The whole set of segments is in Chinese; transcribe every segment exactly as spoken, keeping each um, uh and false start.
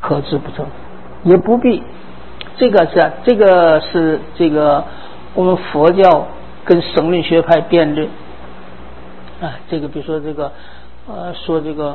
可知不成，也不必。这个是这个是这个我们佛教跟声论学派辩论啊，这个比如说这个呃说这个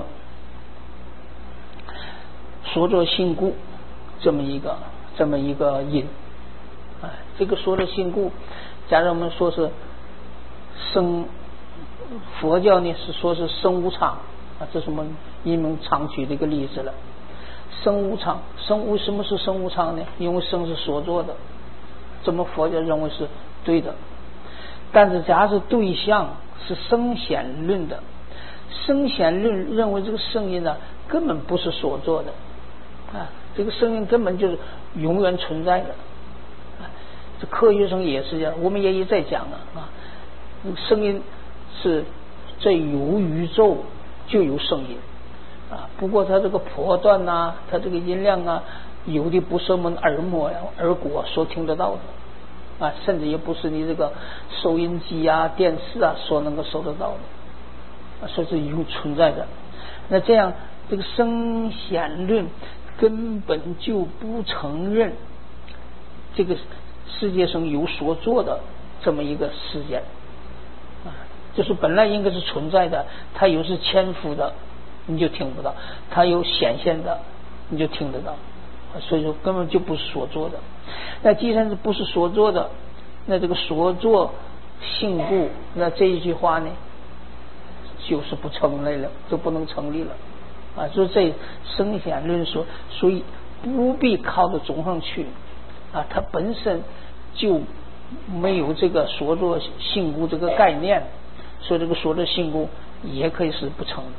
说作信故这么一个这么一个因啊，这个说作信故，假如我们说是生佛教呢是说是生无常啊，这是我们因为常举的一个例子了。生无常，生为什么是生无常呢？因为生是所作的，这么佛教认为是对的。但是假如对象是生显论的，生显论认为这个声音呢根本不是所作的啊，这个声音根本就是永远存在的。啊、这科学上也是这样，我们也一再讲了啊，声音是在有宇宙就有声音啊，不过它这个波段呐、啊，它这个音量啊，有的不是我们耳膜呀、耳果所听得到的啊，甚至也不是你这个收音机啊、电视啊所能够收得到的，啊，所以是有存在的。那这样，这个声显论根本就不承认这个世界上有所做的这么一个事件啊，就是本来应该是存在的，它有是潜伏的。你就听不到，它有显现的你就听得到，所以说根本就不是所做的。那既然是不是所做的，那这个所作性故，那这一句话呢就是不成立了，就不能成立了啊！所以这声显论说，所以不必靠着总上去啊，它本身就没有这个所作性故这个概念，所以这个所作性故也可以是不成。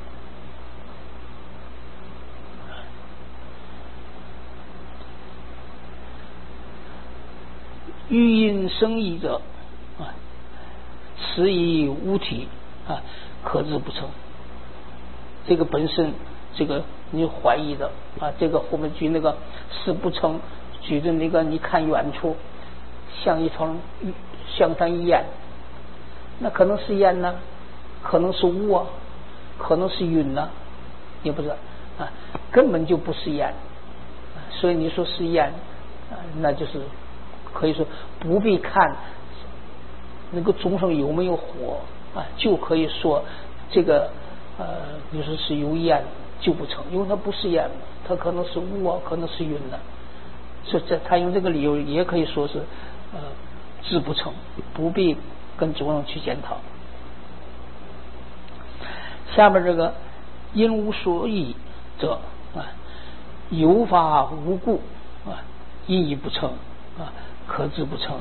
欲因生义者啊，此以无体啊，可知不成。这个本身这个你怀疑的啊，这个后面举那个是不成，举的那个你看远处像一团像团烟，那可能是烟呢，可能是雾啊，可能是云呢、啊，也不是啊，根本就不是烟、啊、所以你说是烟啊，那就是可以说不必看那个钟上有没有火啊，就可以说这个呃，你说是有烟就不成，因为它不是烟，它可能是雾啊，可能是云的，所以这他用这个理由也可以说是呃知不成，不必跟钟上去检讨。下面这个因无所以者啊，有法无故啊，因亦不成啊，可知不成。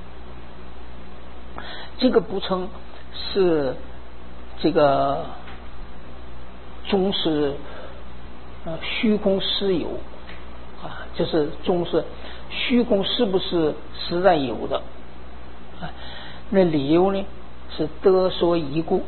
这个不成是这个终是呃虚空实有啊，就是终是虚空是不是实在有的啊？那理由呢是得所依故，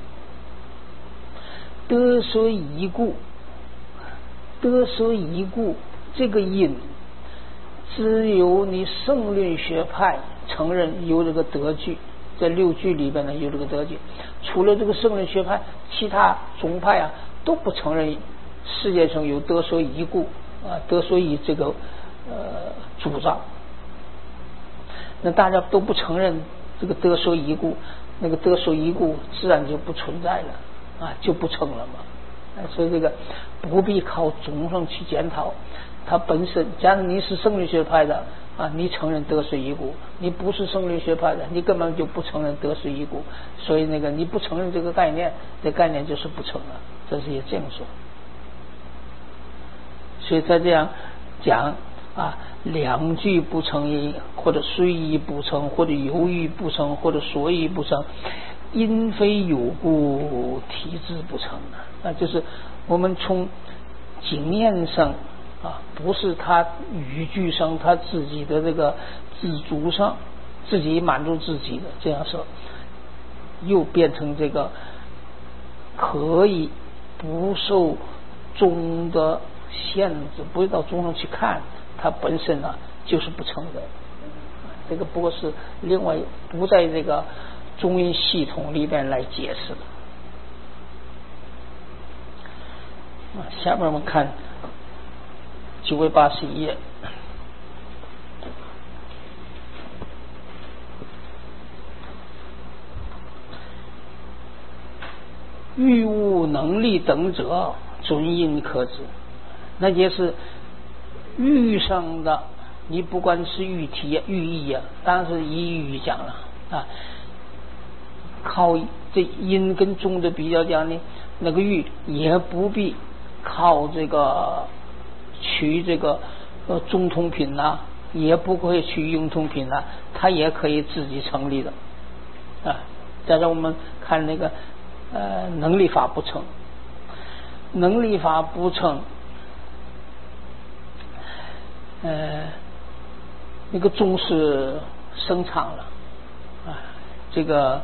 得所依故，得所依故这个因只有你圣论学派承认有这个得据，在六句里边呢有这个得据，除了这个圣论学派，其他宗派啊都不承认世界上有得所依故啊，得所依这个呃主张。那大家都不承认这个得所依故，那个得所依故自然就不存在了啊，就不成了嘛。所以这个不必靠总上去检讨，它本身假如你是圣律学派的啊，你承认得所依故；你不是圣律学派的，你根本就不承认得所依故。所以那个你不承认这个概念，这概念就是不成了，这是也这样说。所以他这样讲啊，两句不成因，或者虽意不成，或者犹豫不成，或者所以不成，因非有故，体质不成啊，就是我们从经验上啊，不是他语句上他自己的这个自足上自己满足自己的这样说，又变成这个可以不受宗的限制，不会到宗上去看，它本身啊就是不成的。这个不过是另外不在这个中音系统里边来解释的。下面我们看九百八十一页。欲无能力等者，准因可知。那就是欲上的，你不管是欲体欲意啊，当然是以欲讲了啊。靠这因跟中的比较讲呢，那个欲也不必靠这个取这个呃中通品呐、啊，也不会取用通品呐、啊，它也可以自己成立的啊。再让我们看那个呃能力法不成，能力法不成，呃那个中是生产了啊，这个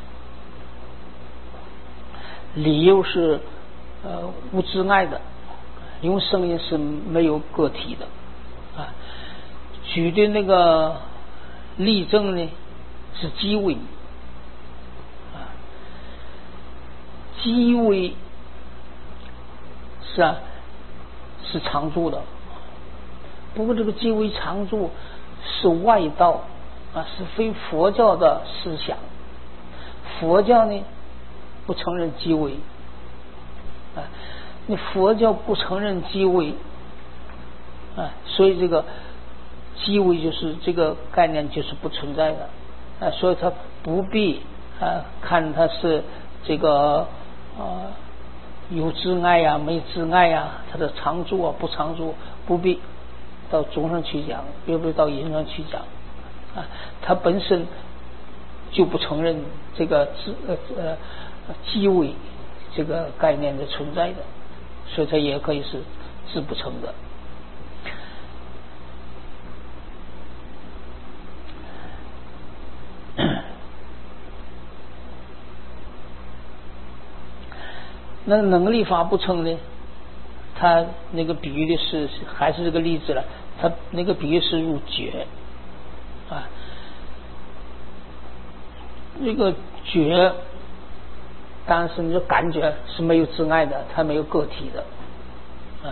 理由是呃无自碍的，因为声音是没有个体的啊。举的那个例证呢是机位啊，机位是啊是常住的，不过这个机位常住是外道啊，是非佛教的思想。佛教呢不承认机位啊，你佛教不承认机位啊，所以这个机位就是这个概念就是不存在的啊，所以他不必啊看它是这个啊有自碍呀、没自碍呀，它的常住啊不常住，不必到中上去讲，也不必到因上去讲啊，它本身就不承认这个自呃呃机位这个概念的存在的，所以它也可以是自不成的。那能力法不成呢？他那个比喻的是还是这个例子了，他那个比喻是入觉啊，那个觉当然是你的感觉是没有自碍的，它没有个体的啊，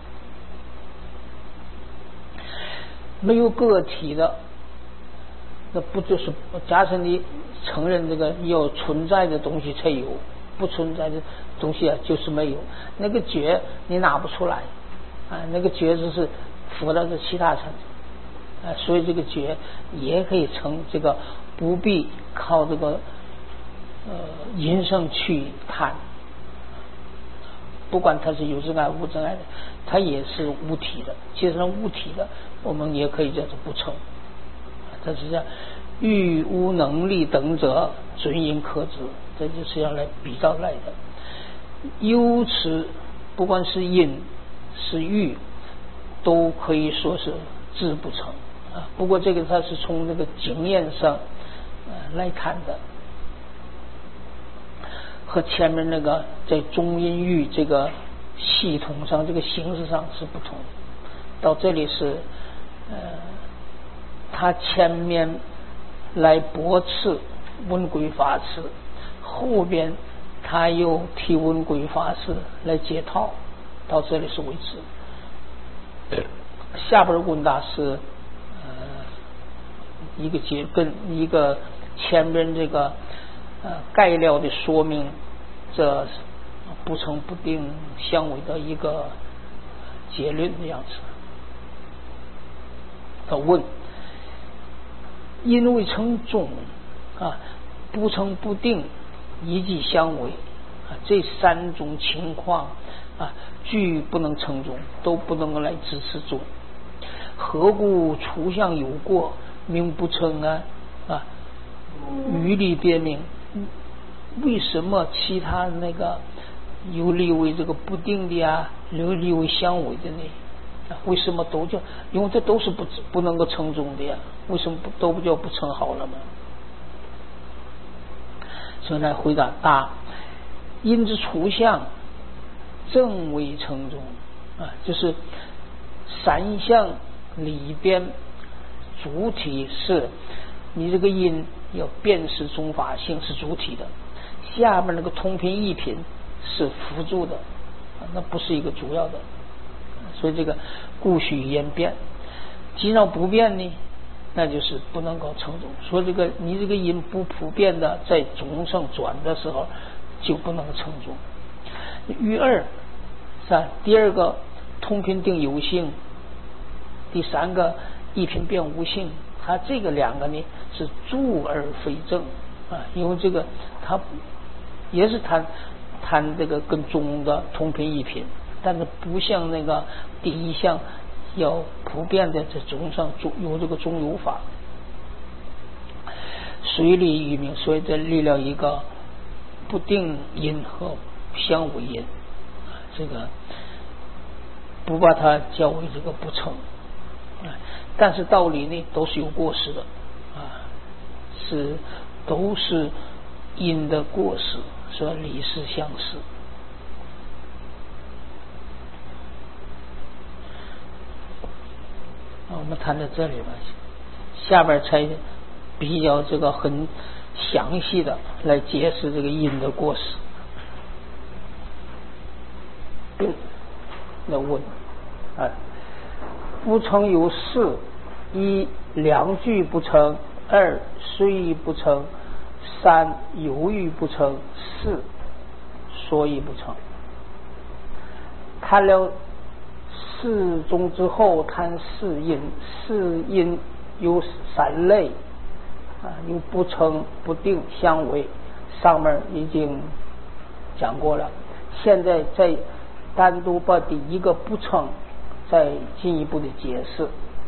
没有个体的，那不就是假设你承认这个有存在的东西才有，不存在的东西啊就是没有，那个觉你拿不出来啊，那个觉就是佛的其他层啊，所以这个觉也可以成这个不必靠这个呃因声去看，不管它是有自碍无自碍的，它也是无体的。其实无体的我们也可以叫做不成，它是这样。欲无能力等者，准因可知，这就是要来比较来的。由此不管是因是欲，都可以说是知不成啊。不过这个它是从这个经验上呃来看的，和前面那个在中因欲这个系统上这个形式上是不同的。到这里是呃他前面来驳斥温轨法师，后边他又替温轨法师来解套，到这里是为止。下边问答是呃一个结跟一个前边这个呃概料的说明，这不成不定相违的一个结论的样子。他问因为成中啊，不成不定，一即相违啊，这三种情况啊，俱不能成中，都不能够来支持中。何故初相有过，名不成啊？啊，于理别明，为什么其他那个有理为这个不定的啊，有理为相违的呢？为什么都叫？因为这都是不不能够成中的呀，为什么不都不叫不成好了吗？所以来回答答，因之初相正为成中啊，就是三相里边主体是你这个因要辨识中法性是主体的，下面那个通品异品是辅助的，那不是一个主要的。 所以这个故许音变，既然不变呢，那就是不能够称重。说这个你这个音不普遍的在中上转的时候就不能称重。遇二是吧？第二个同频定有性，第三个一频变无性，它这个两个呢是助而非正啊，因为这个它也是谈谈这个跟中的同频一频，但是不像那个第一项要普遍的在中上有这个中有法，随力于名，所以这力量一个不定音和相违音，这个不把它叫为这个不成，但是道理呢都是有过失的啊，是都是因的过失，说理事相似。我们谈到这里吧，下边才比较这个很详细的来解释这个因的过失。那问啊，不成有四：一两句不成，二虽意不成，三犹豫不成，四所以不成。谈了四中之后，谈四因，四因有三类啊，有不成、不定、相违，上面已经讲过了。现在再单独把第一个不成再进一步的解释。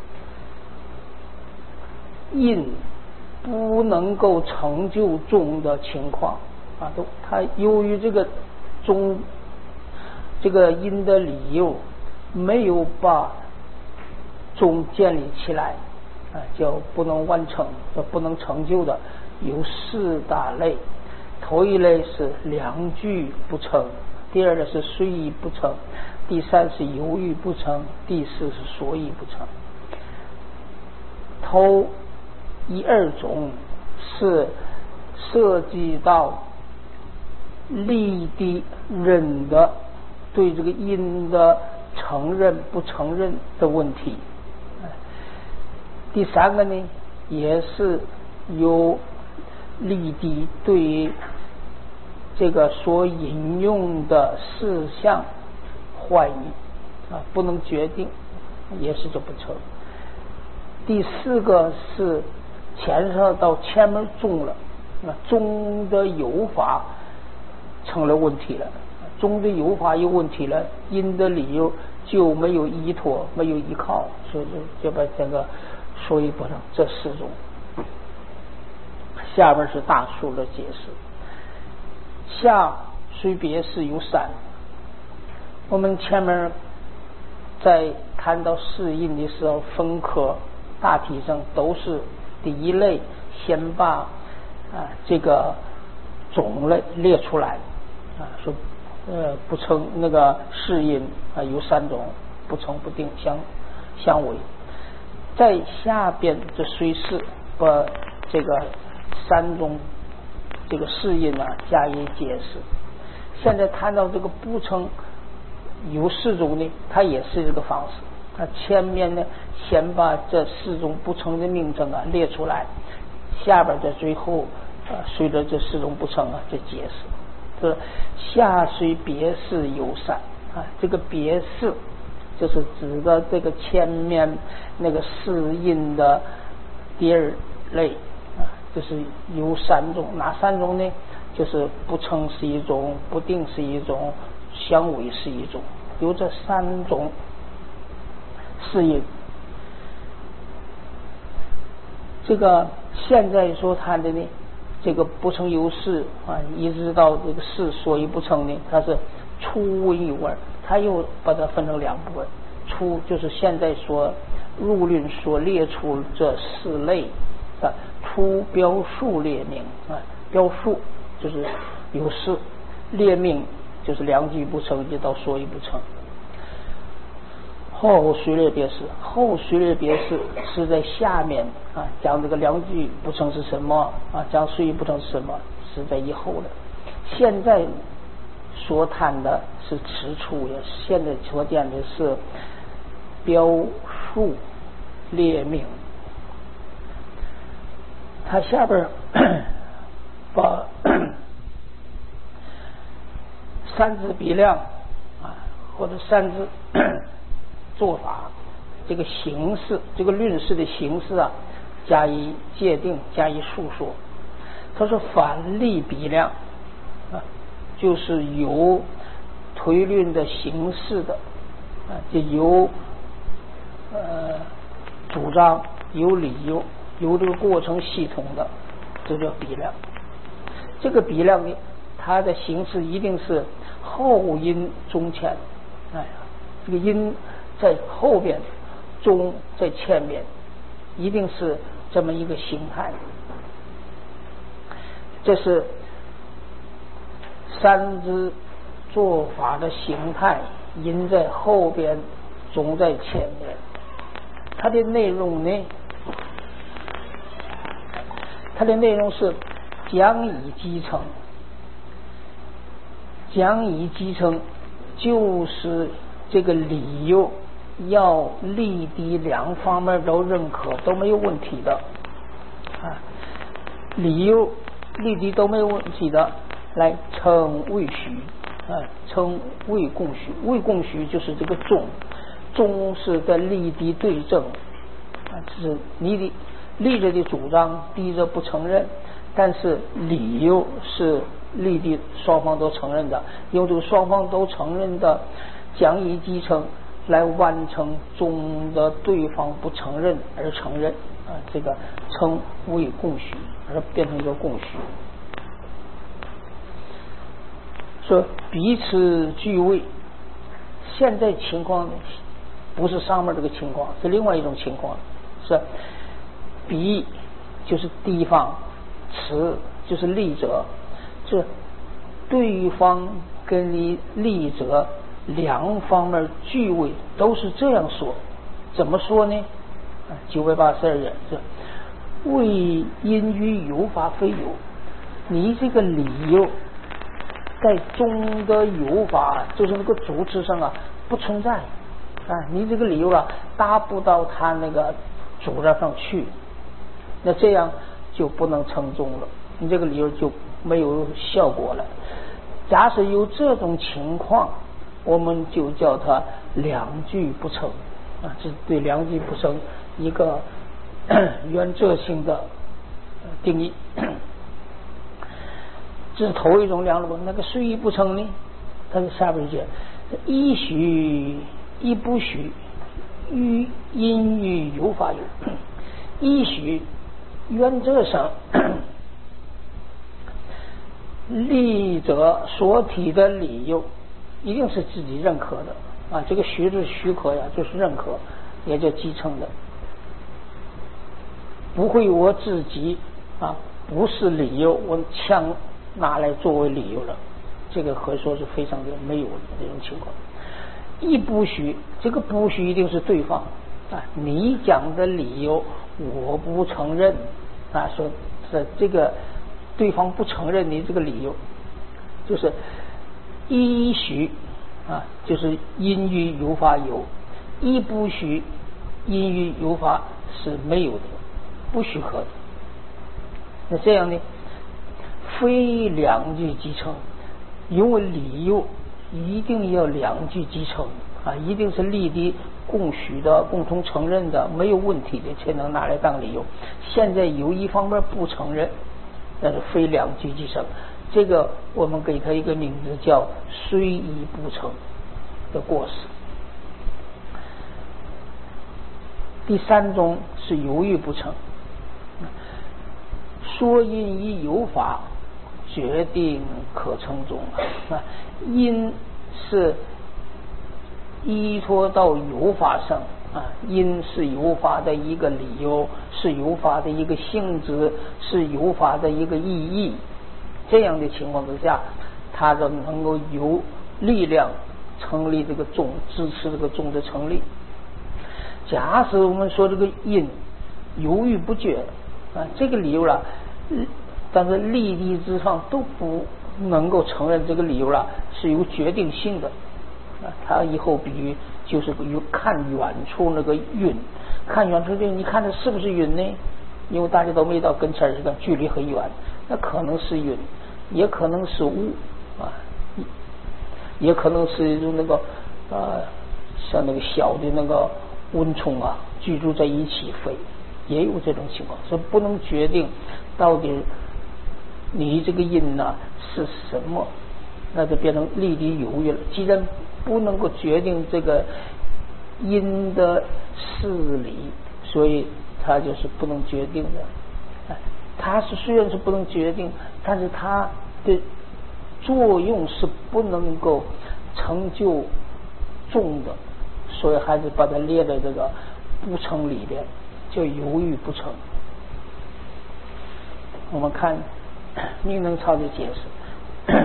因不能够成就中的情况啊，都它由于这个中这个因的理由没有把中建立起来啊，叫不能完成叫不能成就的有四大类。头一类是两句不成，第二个是虽意不成，第三是犹豫不成，第四是所以不成。头一二种是涉及到立的人的对这个因的承认不承认的问题。第三个呢，也是有立的对于这个所引用的事项怀疑啊，不能决定，也是就不成。第四个是牵涉到前面中了，那中的有法成了问题了，中的有法有问题了，因的理由就没有依托，没有依靠，所以就把这个所以不成这四种。下边是大数的解释。下虽别是有三，我们前面在谈到四因的时候分科大体上都是第一类先把啊这个种类列出来啊，说呃不成那个四因啊有三种，不成不定相相违，在下边这虽是把这个三种这个四因啊加以解释。现在谈到这个不成有四种呢，它也是这个方式。它前面呢先把这四种不成的名称啊列出来，下边在最后啊随着这四种不成啊再解释。这下虽别是有三啊，这个别是就是指的这个前面那个四因的第二类啊，就是有三种，哪三种呢？就是不成是一种，不定是一种，相违是一种，有这三种四因。这个现在所谈的呢，这个不成有事啊，一直到这个事所以不成呢，它是初因有二，它又把它分成两部分。初就是现在所入论所列出这四类啊，初标数列名啊，标数就是有事，列名就是两句不成就到所以不成。后随列别是，后随列别是是在下面啊，讲这个两句不成是什么啊，讲所以不成是什么，是在以后的。现在所谈的是此处也，现在所讲的是标数列名。他下边把三字比量啊，或者三字做法这个形式，这个论事的形式啊，加以界定，加以述说。他说反例比量啊，就是由推论的形式的啊，就由呃主张，有理由，由这个过程系统的，这叫比量。这个比量呢，它的形式一定是后因中前，哎，这个因在后边，中在前边，一定是这么一个形态。这是三支做法的形态，因在后边，中在前边。它的内容呢，它的内容是讲以继承，讲以继承就是这个理由要立的两方面都认可，都没有问题的啊，理由立的都没有问题的，来称谓许啊，称谓供许。谓供许就是这个中，中是在立的对证啊，就是你的立着的主张，低着不承认，但是理由是立的双方都承认的，用这个双方都承认的讲以继承来完成中的对方不承认而承认啊，这个称谓供许，而变成一个供许。说彼此具谓，现在情况不是上面这个情况，是另外一种情况，是彼就是地方，此就是立者，这对方跟你立者两方面具谓都是这样说。怎么说呢？九百八十二页是谓因于有法非有，你这个理由在中的有法，就是那个主词上啊不存在啊，你这个理由啊达不到他那个主张上去，那这样就不能称中了，你这个理由就没有效果了。假使有这种情况，我们就叫它两句不成啊，这是对两句不成一个原则性的定义。这是头一种两种，那个虽一不成呢？它是下边一句：一许一不许，于因于有法有。一许原则上，立者所提的理由一定是自己认可的啊，这个许是许可呀，就是认可，也叫继承的，不会我自己啊不是理由我强拿来作为理由了，这个可以说是非常的没有的这种情况。一不许，这个不许一定是对方啊，你讲的理由我不承认啊，说是这个对方不承认你这个理由，就是一许啊，就是因于有法有，一不许因于有法是没有的，不许可的。那这样呢，非两句继承，因为理由一定要两句继承啊，一定是立的共许的、共同承认的、没有问题的，才能拿来当理由。现在有一方面不承认，那是非两句继承，这个我们给他一个名字叫虽一不成的过失。第三种是犹豫不成，说因依有法决定可称中啊，因是依托到有法上啊，因是有法的一个理由，是有法的一个性质，是有法的一个意义。这样的情况之下，它就能够有力量成立这个宗，支持这个宗的成立。假使我们说这个因犹豫不决啊，这个理由了，但是立地之上都不能够承认这个理由了是有决定性的啊。他以后比喻就是有看远处那个云，看远处的你看它是不是云呢？因为大家都没到跟前儿，这个距离很远，那可能是云，也可能是雾啊，也可能是那个呃像那个小的那个蚊虫啊居住在一起飞，也有这种情况，所以不能决定到底你这个音呢是什么，那就变成立地犹豫了。既然不能够决定这个音的事理，所以它就是不能决定的。它是虽然是不能决定，但是它的作用是不能够成就众的，所以还是把它列在这个不成里边，就犹豫不成。我们看命能操的解释，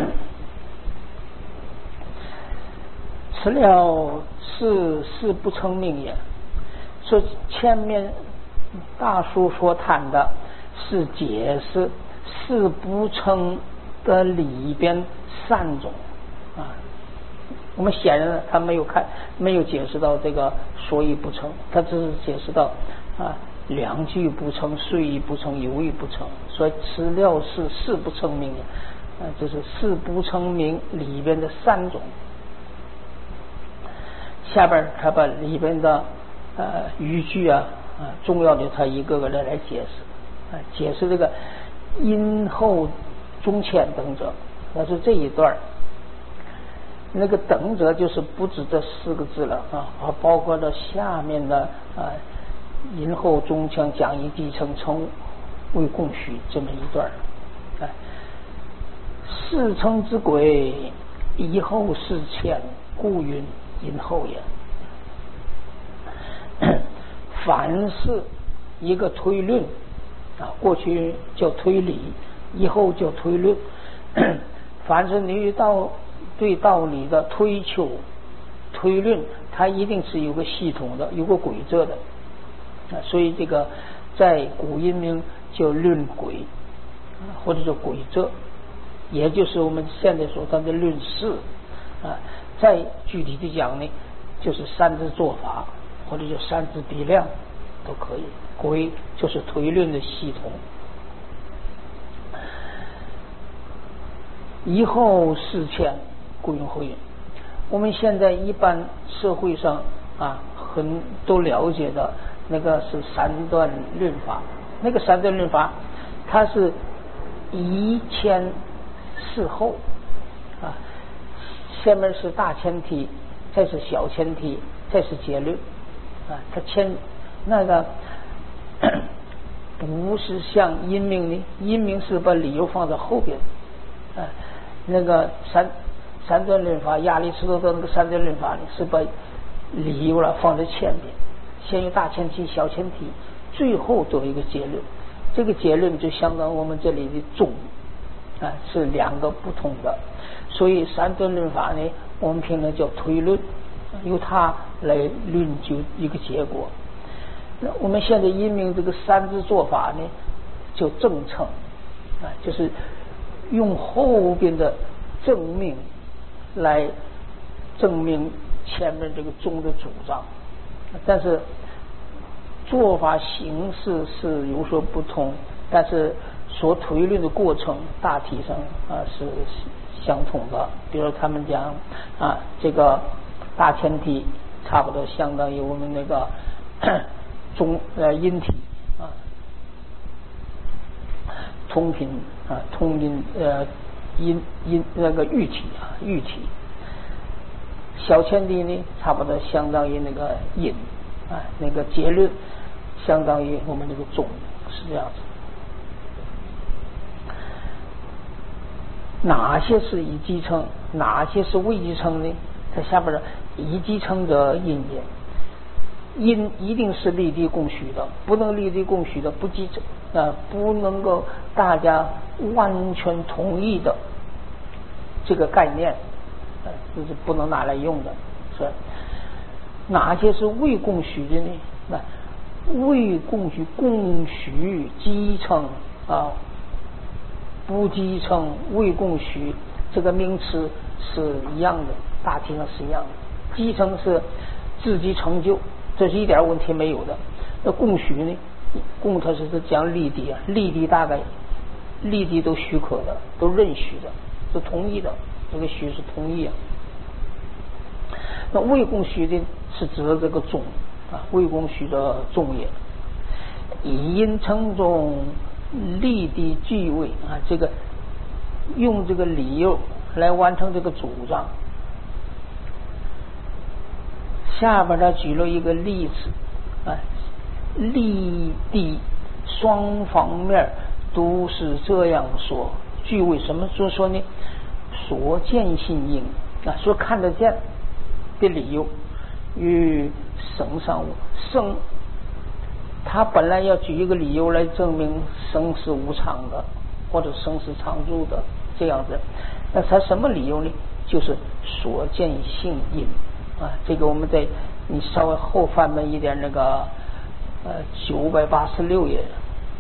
此了是是不成命也。说前面大叔所谈的是解释是不成的里边三种啊。我们显然他没有看没有解释到这个所以不成，他只是解释到啊两句不成，遂意不成，犹豫不成，所以此了是是不成命也啊，这是是不成命里边的三种。下边他把里边的呃语句啊啊重要的他一个个的来解释啊，解释这个因后中前等者，那是这一段。那个等者就是不止这四个字了啊，还包括了下面的啊因后中前讲义继承称为供许这么一段。哎，事成之轨，以后事前，故云因后也。凡是一个推论啊，过去叫推理，以后叫推论。凡是你遇到对道理的推求推论，它一定是有个系统的，有个轨辙的啊。所以这个在古音名叫论轨或者叫轨辙，也就是我们现在所谈的论事啊。再具体的讲呢，就是三支做法或者叫三支比量都可以。轨就是推论的系统。以后事前，故云后也。我们现在一般社会上啊，很都了解的那个是三段论法。那个三段论法，它是以前事后啊，下面是大前提，再是小前提，再是结论啊。它前那个不是像因命呢，因命是把理由放在后边啊。那个三三段论法，亚里士多德那个三段论法呢，是把理由了放在前边，先有大前提、小前提，最后做一个结论。这个结论就相当于我们这里的总啊，是两个不同的。所以三段论法呢，我们平常叫推论，由它来论就一个结果。那我们现在因命这个三支做法呢，就正称啊，就是用后边的证明来证明前面这个宗的主张，但是做法形式是有所不同，但是所推论的过程大体上啊是相同的。比如他们讲啊，这个大前提差不多相当于我们那个中呃音体啊，通频啊，通音呃音音那个喻体啊，喻体。小前提呢，差不多相当于那个音啊，那个结论相当于我们这个总，是这样子。哪些是以继承，哪些是未继承呢？它下边的以继承者因也。因一定是立地供许的，不能立地供许的不继承啊，不能够大家完全同意的这个概念，呃，就是不能拿来用的。是哪些是未供许的呢？那未供许、供许、继承啊，不继承、未供许，这个名词是一样的，大体上是一样的。继承是自己成就，这是一点问题没有的。那供许呢？供它是讲立地啊，立地大概立地都许可的，都认许的，都同意的，这个许是同意啊。那未供许的是指的这个宗啊，未供许的宗也。以因称宗，立地具位啊，这个用这个理由来完成这个主张。下边他举了一个例子啊，立地双方面都是这样说，具为什么说说呢？所见信应啊，说看得见的理由与生上物生，他本来要举一个理由来证明生是无常的，或者生是常住的这样子，那他什么理由呢？就是所见性因啊，这个我们在你稍微后翻门一点那个呃九百八十六页，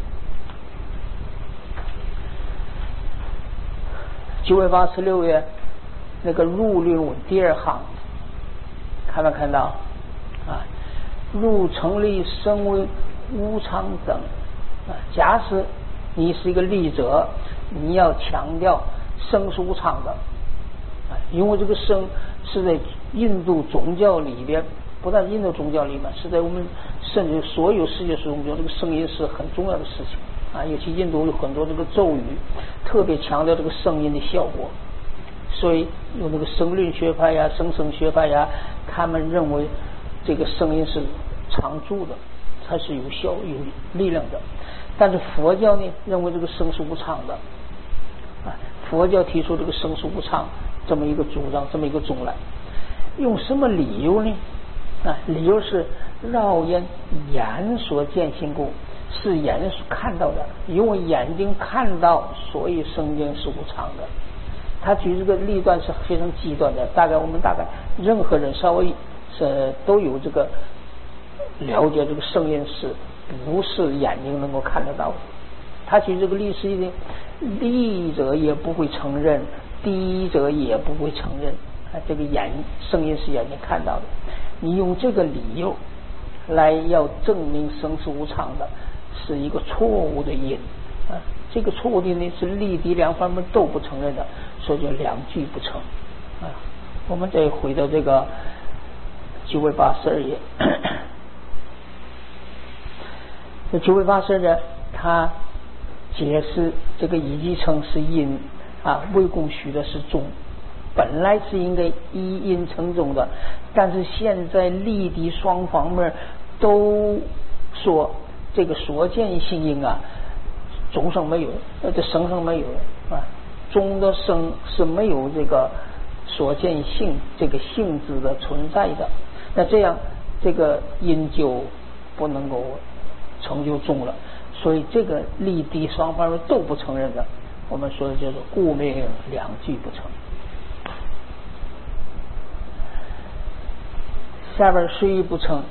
九百八十六页那个入论文第二行，看没看到啊？入成立生为无常等啊，假使你是一个立者，你要强调生是无常的啊，因为这个生是在印度宗教里边，不但印度宗教里面，是在我们甚至所有世界宗教，这个声音是很重要的事情啊。尤其印度有很多这个咒语，特别强调这个声音的效果，所以有那个声论学派呀、声声学派呀，他们认为这个声音是常住的，它是有效有力量的。但是佛教呢，认为这个生是无常的啊。佛教提出这个生是无常这么一个主张，这么一个宗来，用什么理由呢？啊，理由是绕言眼所见性故，是眼所看到的，因为眼睛看到，所以生命是无常的。他举这个例段是非常极端的，大概我们大概任何人稍微是都有这个了解，这个声音是不是眼睛能够看得到的。他举这个例是一定立者也不会承认，第一者也不会承认啊，这个眼声音是眼睛看到的。你用这个理由来要证明生是无常的，是一个错误的因啊。这个错误的因是立地两方面都不承认的，所以就两句不成啊。我们再回到这个九百八十二页，这九百八十二页他解释这个以即成是因啊，未供许的是宗，本来是应该依因成宗的，但是现在立地双方面都说这个所见性因啊，宗上没有，呃，这生上没有啊，宗的生是没有这个所见性这个性质的存在的，那这样这个因就不能够成就宗了。所以这个立地双方面都不承认的，我们说的叫做故命两句不成。下边虽一不成，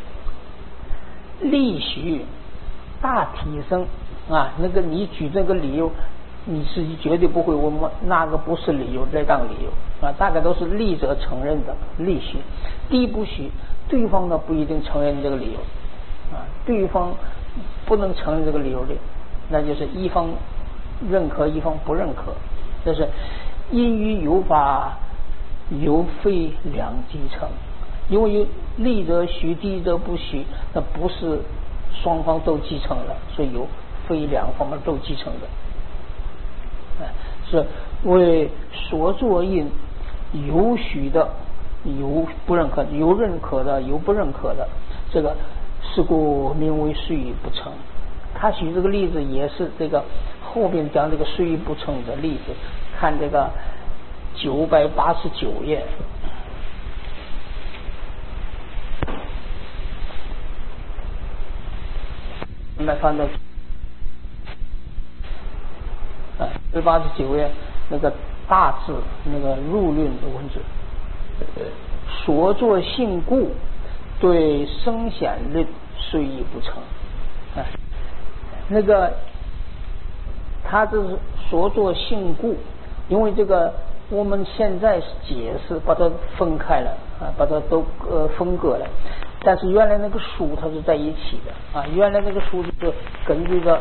立许大体生啊，那个你举这个理由，你自己绝对不会，我们那个不是理由来当理由啊，大概都是立者承认的立许，第一不许，对方呢不一定承认这个理由啊，对方不能承认这个理由的，那就是一方认可，一方不认可，这是因于有法有非两继承，因为有立者许，第者不许，那不是双方都继承了，所以有非两方面都继承的，是为所作因有许的，有不认可，有认可的，有不认可的，这个是故名为虽不成。他举这个例子也是这个后边讲这个虽不成的例子，看这个九百八十九页。我们来翻到啊，九百八十九页那个大字那个入论的文字，所作性故，对生显论虽亦不成啊。那个他这是所作性故，因为这个我们现在解释把它分开了啊，把它都呃分割了。但是原来那个书它是在一起的啊，原来那个书就是根据着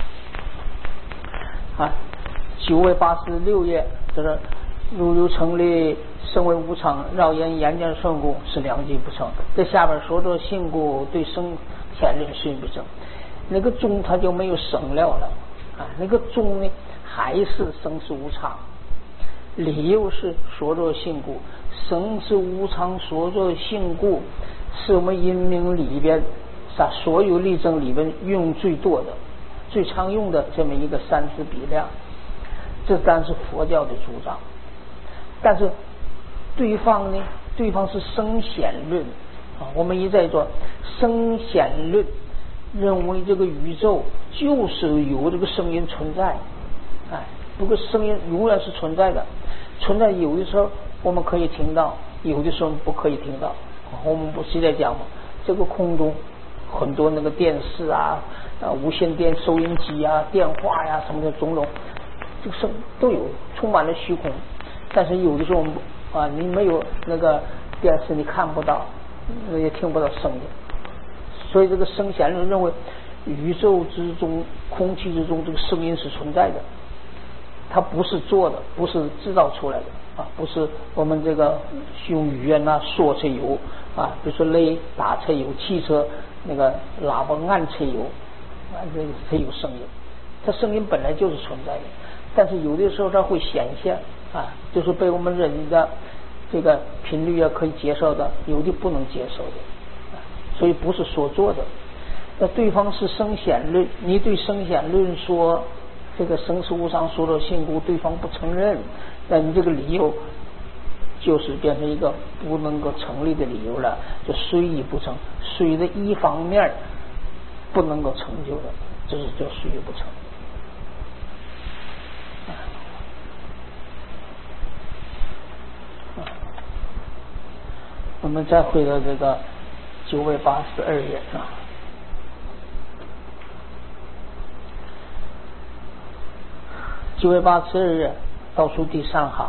啊九位八十六页，这是如有成立，身为无常，绕言言见圣故，是两极不成。这下边说着性故对生显论顺不正，那个中它就没有生了了啊，那个中呢还是生死无常。理由是说着性故，生死无常说着性故，是我们阴明里边啥所有例证里边用最多的、最常用的这么一个三次比量。这当然是佛教的主张，但是对方呢，对方是生显论啊。我们一再说生显论认为这个宇宙就是有这个声音存在，哎，不过声音永远是存在的，存在有的时候我们可以听到，有的时候不可以听到。我们不是在讲吗？这个空中很多那个电视啊、啊无线电收音机啊、电话呀、什么的种种。这个声都有，充满了虚空，但是有的时候啊，你没有那个电视，你看不到，也听不到声音。所以这个声显论认为，宇宙之中、空气之中，这个声音是存在的，它不是做的，不是制造出来的啊，不是我们这个用语言啊说才有啊，比如说雷打才有，汽车那个喇叭按才有啊，这个才有声音，它声音本来就是存在的。但是有的时候它会显现啊，就是被我们人的这个频率啊可以接受的，有的不能接受的，啊、所以不是说做的。那对方是生显论，你对生显论说这个生死无常说到性故，对方不承认，那你这个理由就是变成一个不能够成立的理由了，就虽一不成，虽的一方面不能够成就的，这是叫虽一不成。我们再回到这个九位八十二页啊，九位八十二页倒数第三行，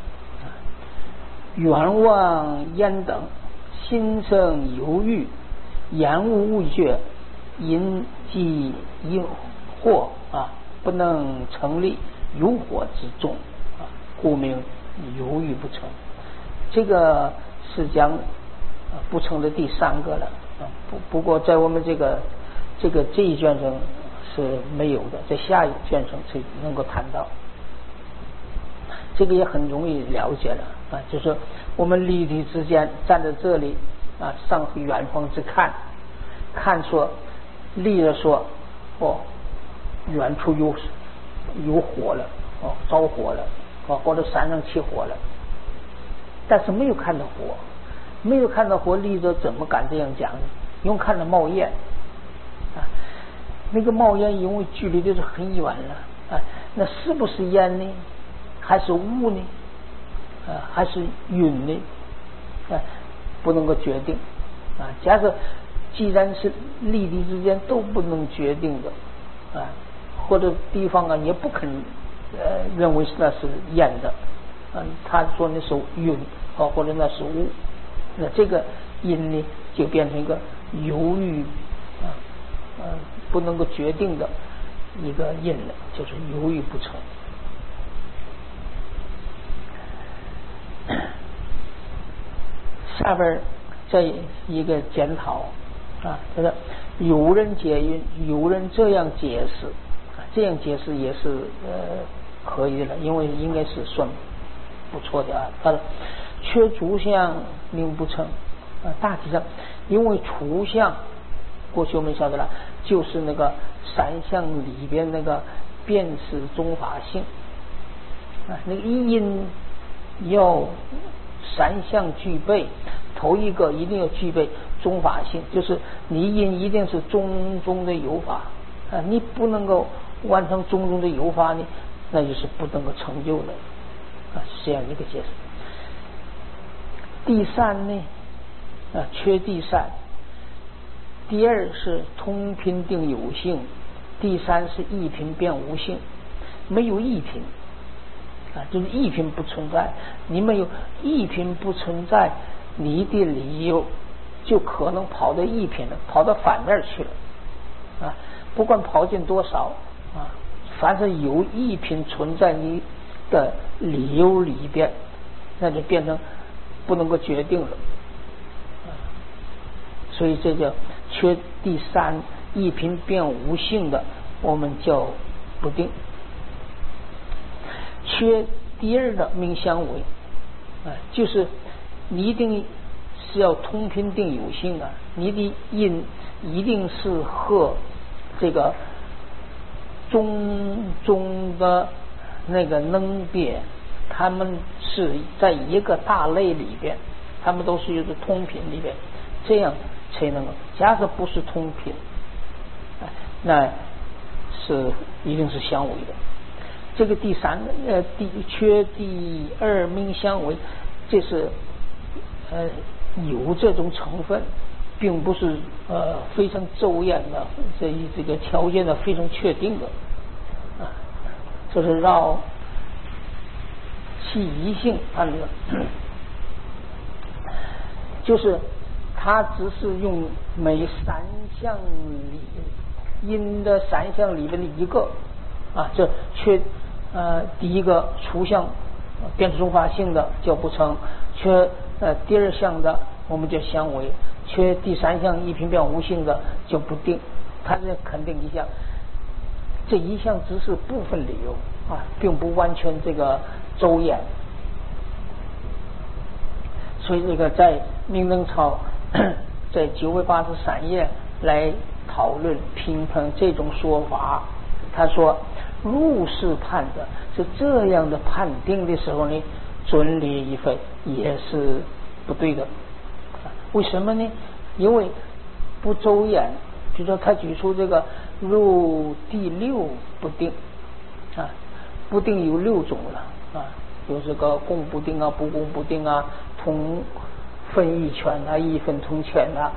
远望焉等，心生犹豫，言无误觉，因即因惑啊，不能成立有惑之众啊，故名犹豫不成。这个是讲不成的第三个了啊，不不过在我们这个这个这一卷中是没有的，在下一卷中才能够谈到。这个也很容易了解了啊，就是我们立体之间站在这里啊，上远方之看，看说立着说哦，远处有有火了哦，着火了哦，或者山上起火了。但是没有看到火，没有看到火，立着怎么敢这样讲呢？因为看到冒烟啊，那个冒烟因为距离就是很远了啊，那是不是烟呢？还是雾呢？啊，还是云呢？啊，不能够决定啊。假设既然是立地之间都不能决定的啊，或者地方啊也不肯呃认为那是烟的。嗯，他说那是云啊，或者那是雾，那这个因呢就变成一个犹豫啊，呃，不能够决定的一个因了，就是犹豫不成。下边再一个检讨啊，这个有人解云，有人这样解释，啊，这样解释也是呃可以的，因为应该是算不错的啊。他说缺诸相名不成啊，大体上因为除相，过去我们晓得了，就是那个三相里边那个辨识中法性啊，那个一因要三相具备，头一个一定要具备中法性，就是你因一定是中中的有法啊，你不能够完成中中的有法呢，那就是不能够成就的啊，是这样一个解释。第三呢啊，缺第三。第二是通品定有性，第三是异品变无性，没有异品啊，就是异品不存在。你没有异品不存在， 你的理由就可能跑到一品了，跑到反面去了啊！不管跑进多少啊，凡是有一品存在你的理由里边，那就变成不能够决定了。啊、所以这叫缺第三一品变无性的，我们叫不定。缺第二的命相违，啊，就是你一定是要通品定有性啊，你的因一定是和这个中中的那个能别，他们是在一个大类里边，他们都是一个通品里边，这样才能够。假设不是通品，那是一定是相违的。这个第三呃第缺第二命相违，这是呃有这种成分，并不是呃非常周延的，这这个条件的非常确定的啊，这是绕其一性判断，就是它只是用每三项里因的三项里面的一个啊，这缺呃第一个除项变质中发性的叫不成，缺呃第二项的我们叫相违，缺第三项一品变无性的就不定，它是肯定一项，这一项只是部分理由啊，并不完全这个周延。所以这个在明灯操在九百八十三页来讨论评判这种说法，他说入世判的是这样的判定的时候呢，准理一分也是不对的。为什么呢？因为不周延，比如说他举出这个入第六不定啊，不定有六种了啊，有这个共不定啊，不共不定啊，同分一权啊，一分同权啊。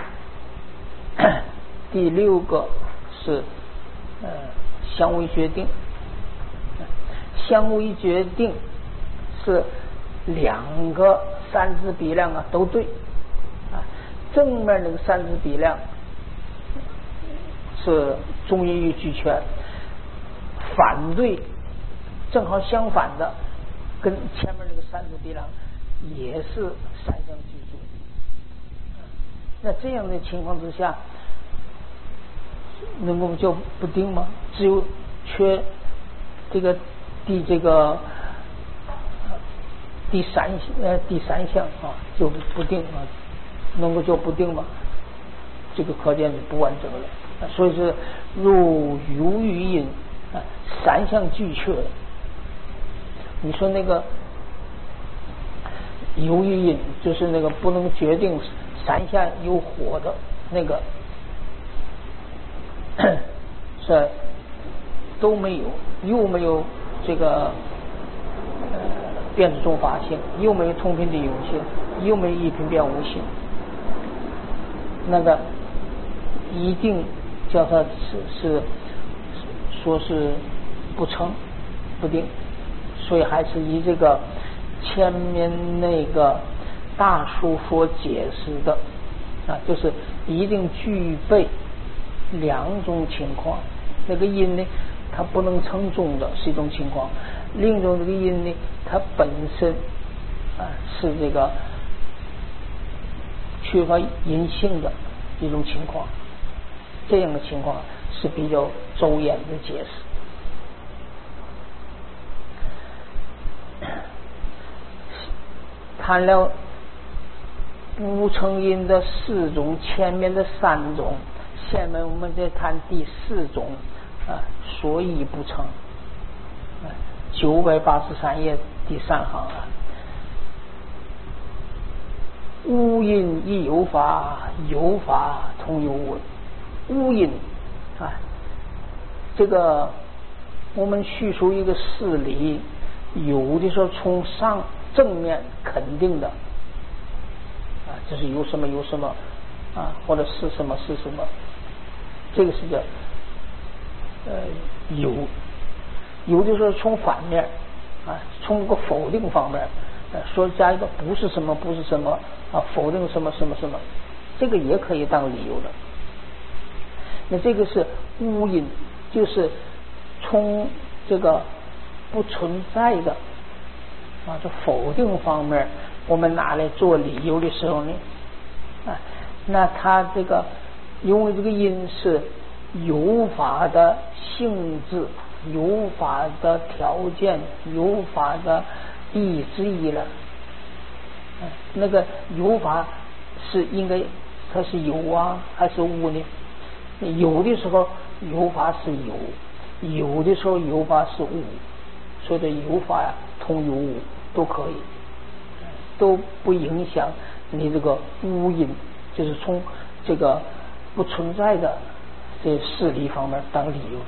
第六个是呃相违决定，相违决定是两个三支比量啊都对啊，正面那个三支比量是中阴与俱全，反对正好相反的跟前面那个三支比量也是三相俱足，那这样的情况之下能够就不定吗？只有缺这个第这个第三呃第三项啊就不定啊，能够就不定吗？这个可见是不完整了。啊、所以是入有余因啊，三项俱缺。你说那个有余因就是那个不能决定三项有火的那个。是都没有，又没有这个呃变质中发性，又没有通品的有性，又没有一品变无性，那个一定叫它是是说是不成不定，所以还是以这个前面那个大书所解释的啊，就是一定具备两种情况，那个因呢它不能称重的是一种情况，另一种这个因呢它本身啊是这个缺乏阴性的一种情况，这样的情况是比较周延的解释。谈了不成因的四种，前面的三种，下面我们再谈第四种啊，所以不成。九百八十三页第三行啊，无因亦有法，有法同有违。无因啊，这个我们叙述一个事理，有的时候从上正面肯定的啊，就是有什么有什么啊，或者是什么是什么，这个是叫呃有。有的时候从反面啊，从个否定方面呃，说加一个不是什么不是什么啊，否定什么什么什么，这个也可以当理由的。那这个是乌因，就是从这个不存在的啊，这否定方面，我们拿来做理由的时候呢，啊，那它这个因为这个因是有法的性质、有法的条件、有法的意义之一了。啊，那个有法是应该它是有啊还是无呢？有的时候有法是有，有的时候有法是无，所以这有法呀同有无都可以，都不影响你这个无因，就是从这个不存在的这事理方面当理由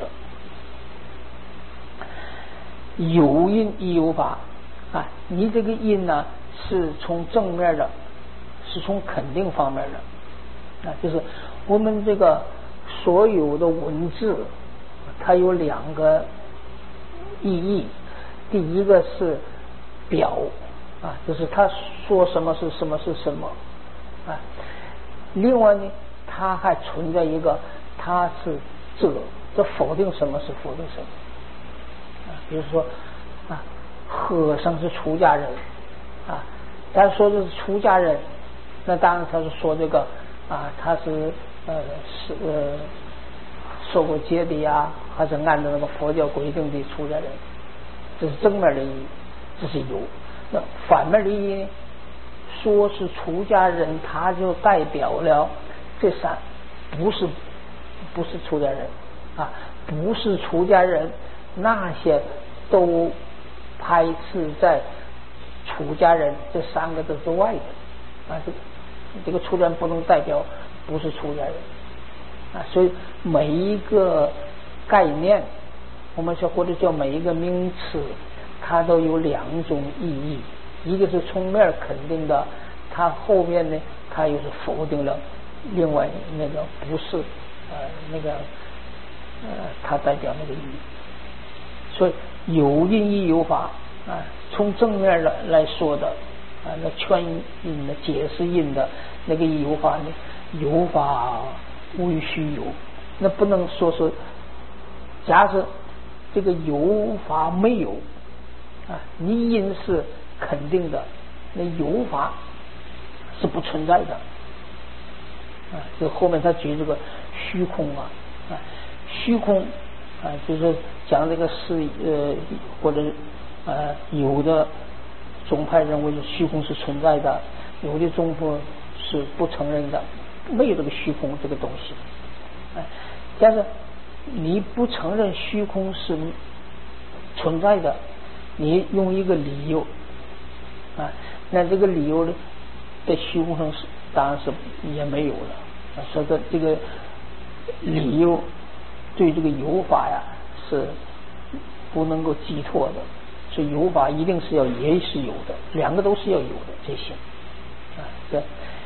的。有因亦有法啊，你这个因呢是从正面的，是从肯定方面的啊，就是我们这个所有的文字它有两个意义，第一个是表啊，就是他说什么是什么是什么啊，另外呢它还存在一个它是这这否定什么是否定什么啊，比如说啊和尚是出家人啊，但说的是出家人，那当然他是说这个啊他是呃是呃受过戒的呀，还是按照那个佛教规定的出家人，这是正面的意义，这是有。那反面的意义，说是出家人，他就代表了这三不是不是出家人啊，不是出家人，那些都排斥在出家人这三个字之外的啊，这个这个出家人不能代表不是出家人啊，所以每一个概念，我们说或者叫每一个名词，它都有两种意义，一个是从面肯定的，它后面呢它又是否定了另外那个不是呃那个呃它代表那个意义。所以有因亦有法啊，从正面来来说的啊，那劝因的解释因的那个有法呢，有法无于虚有，那不能说是假设这个有法没有啊，你因是肯定的，那有法是不存在的啊。就后面他举这个虚空啊，啊虚空啊，就是讲这个是呃或者呃有的宗派认为虚空是存在的，有的宗派是不承认的，没有这个虚空这个东西。哎，但是你不承认虚空是存在的，你用一个理由啊，那这个理由呢，在虚空上是当然是也没有了啊，所以说这个理由对这个有法呀是不能够寄托的，所以有法一定是要也是有的，两个都是要有的这些啊，这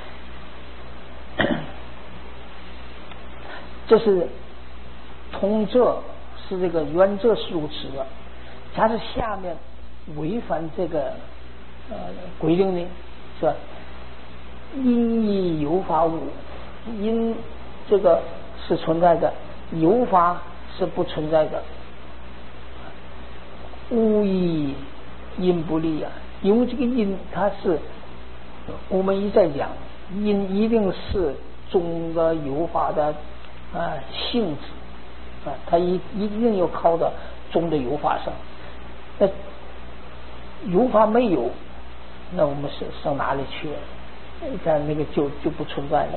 这是通则是这个原则是如此的，假是下面违反这个呃规定呢，是吧？因亦有法无，因这个是存在的，有法是不存在的。无亦因不立啊，因为这个因它是我们一再讲，因一定是中的有法的啊性质啊，它一一定要靠到中的有法上。那有法没有，那我们是上哪里去？这样那个就就不存在了。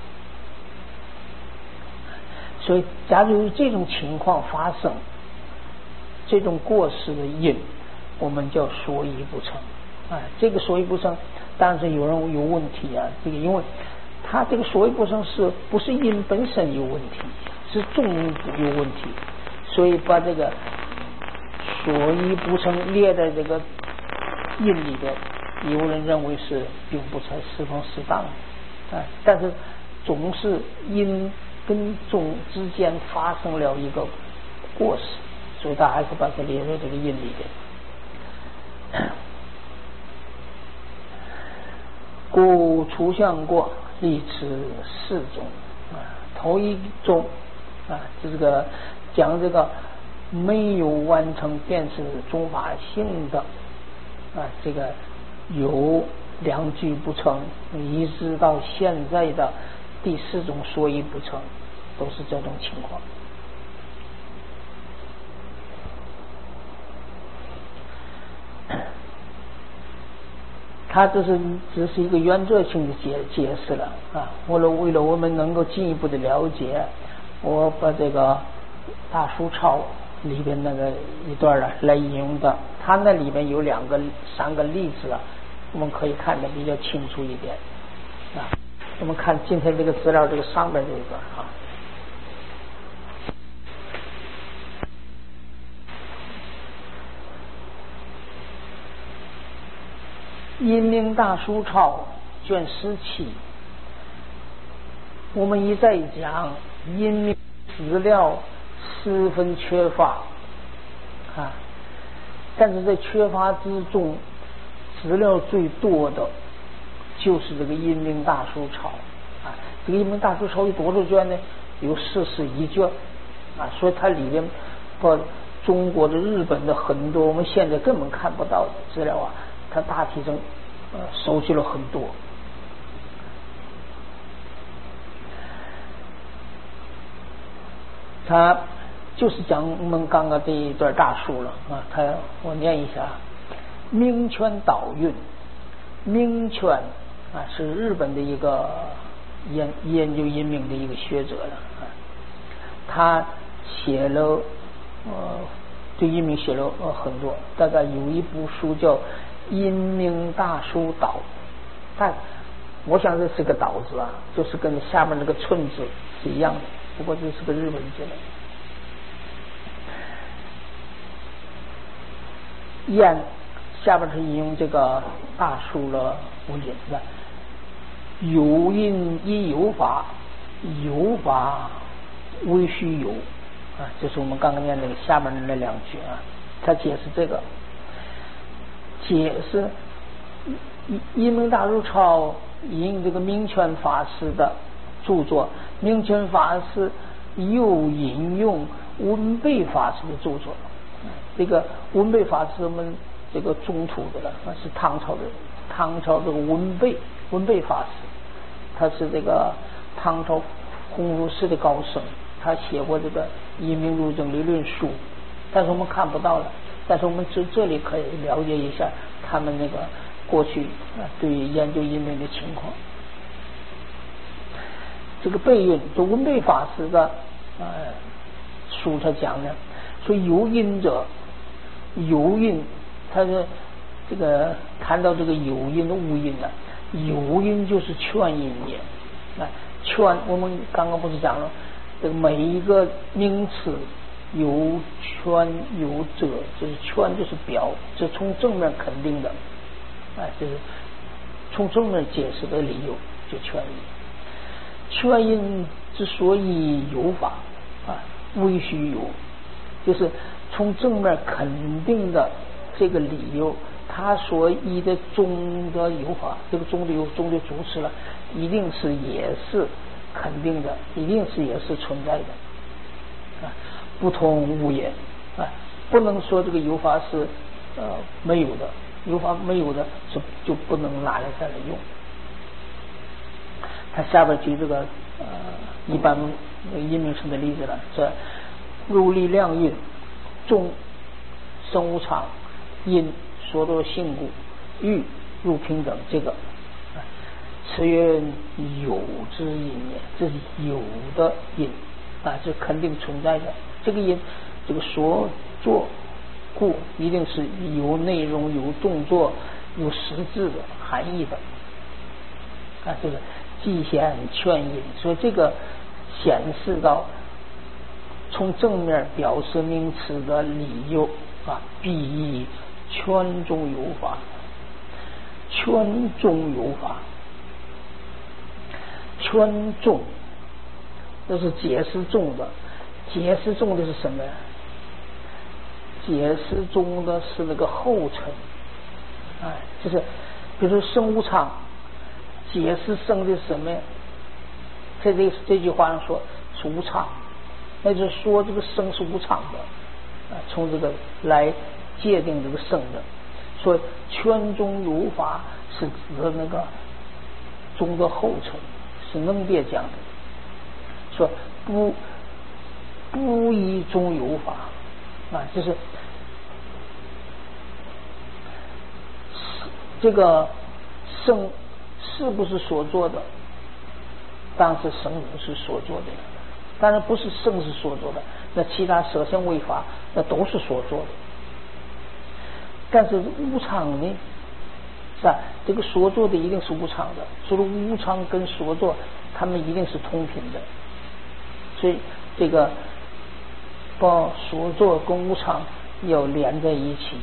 所以，假如有这种情况发生，这种过失的因，我们叫说依不成。啊，这个说依不成，当然是有人有问题啊。这个因为他这个说依不成是不是因本身有问题，是中有问题，所以把这个说依不成列在这个因里边，有人认为是并不才十分适当啊，但是总是因跟中之间发生了一个过失，所以他还是把它列入这个因里边。 故除相过，立此四种啊。头一种啊，这个讲这个没有完成辨识宗法性的啊，这个有两句不成，一直到现在的第四种说一不成，都是这种情况。他这是只是一个原则性的解解释了啊。为了为了我们能够进一步的了解，我把这个大书抄里边那个一段啊来引用的，它那里面有两个三个例子啊，我们可以看得比较清楚一点啊。我们看今天这个资料这个上边这一段啊。阴明大书抄卷十七，我们一再讲阴明资料十分缺乏啊，但是在缺乏之中，资料最多的就是这个阴明大书抄啊。这个阴明大书抄有多少卷呢？有四十一卷啊，所以它里面把中国的、日本的很多我们现在根本看不到的资料啊，它大体上呃收集了很多。他就是讲我们刚刚这一段大书了啊，他我念一下：明泉导运，明泉啊是日本的一个研研究阴明的一个学者了啊，他写了呃对阴明写了呃很多，大概有一部书叫《阴明大书导》，但我想这是个导字啊，就是跟下面那个寸字是一样的，不过这是个日文字了。燕下边是引用这个大书了无引的，有因亦有法，有法未须有啊，这是我们刚刚念那个下面的那两句啊。他解释这个，解释阴明大书抄引用这个明泉法师的著作，明泉法师又引用文备法师的著作。这个文备法师我们这个中土的了，是唐朝的，唐朝这个文备文备法师，他是这个唐朝弘儒寺的高僧，他写过这个阴明入正理论书，但是我们看不到了，但是我们这这里可以了解一下他们那个过去啊对研究阴明的情况。这个备运就文备法师的呃书他讲的说有因者有因，他是这个谈到这个有因的无因的，有因就是劝因也啊，劝我们刚刚不是讲了，这个每一个名词有劝有者，就是劝就是表，这从正面肯定的啊，就是从正面解释的理由就劝因。劝因之所以有法啊，未须有，就是从正面肯定的这个理由，他所依的宗的有法，这个宗的有宗的主持了，一定是也是肯定的，一定是也是存在的啊，不通无也啊，不能说这个有法是呃没有的，有法没有的是就不能拿来再来用。他下边举这个呃一般阴明称的例子了，这入力量运，中生无常，因所得性故，欲入平等，这个此曰有之因也，这是有的因啊，这肯定存在的。这个因，这个所作故一定是有内容、有动作、有实质的含义的啊，这个既显劝因，所以这个显示到从正面表示名词的理由啊，必以圈中有法，圈中有法，圈中这是解释中的，解释中的是什么呀？解释中的是那个后尘，哎，就是比如说生无常， 解释生的什么呀？在这这句话上说是无常，那就是说这个生是无常的啊，从这个来界定这个生的。所以圈中有法是指的那个中的后层，是能别讲的。说不不依中有法啊，就是这个生是不是所做的？当然是生是所做的，当然不是生是所做的，那其他舍相为法那都是所做的。但是无常呢，是吧？这个所做的一定是无常的，所以无常跟所做他们一定是同频的，所以这个把所做跟无常要连在一起。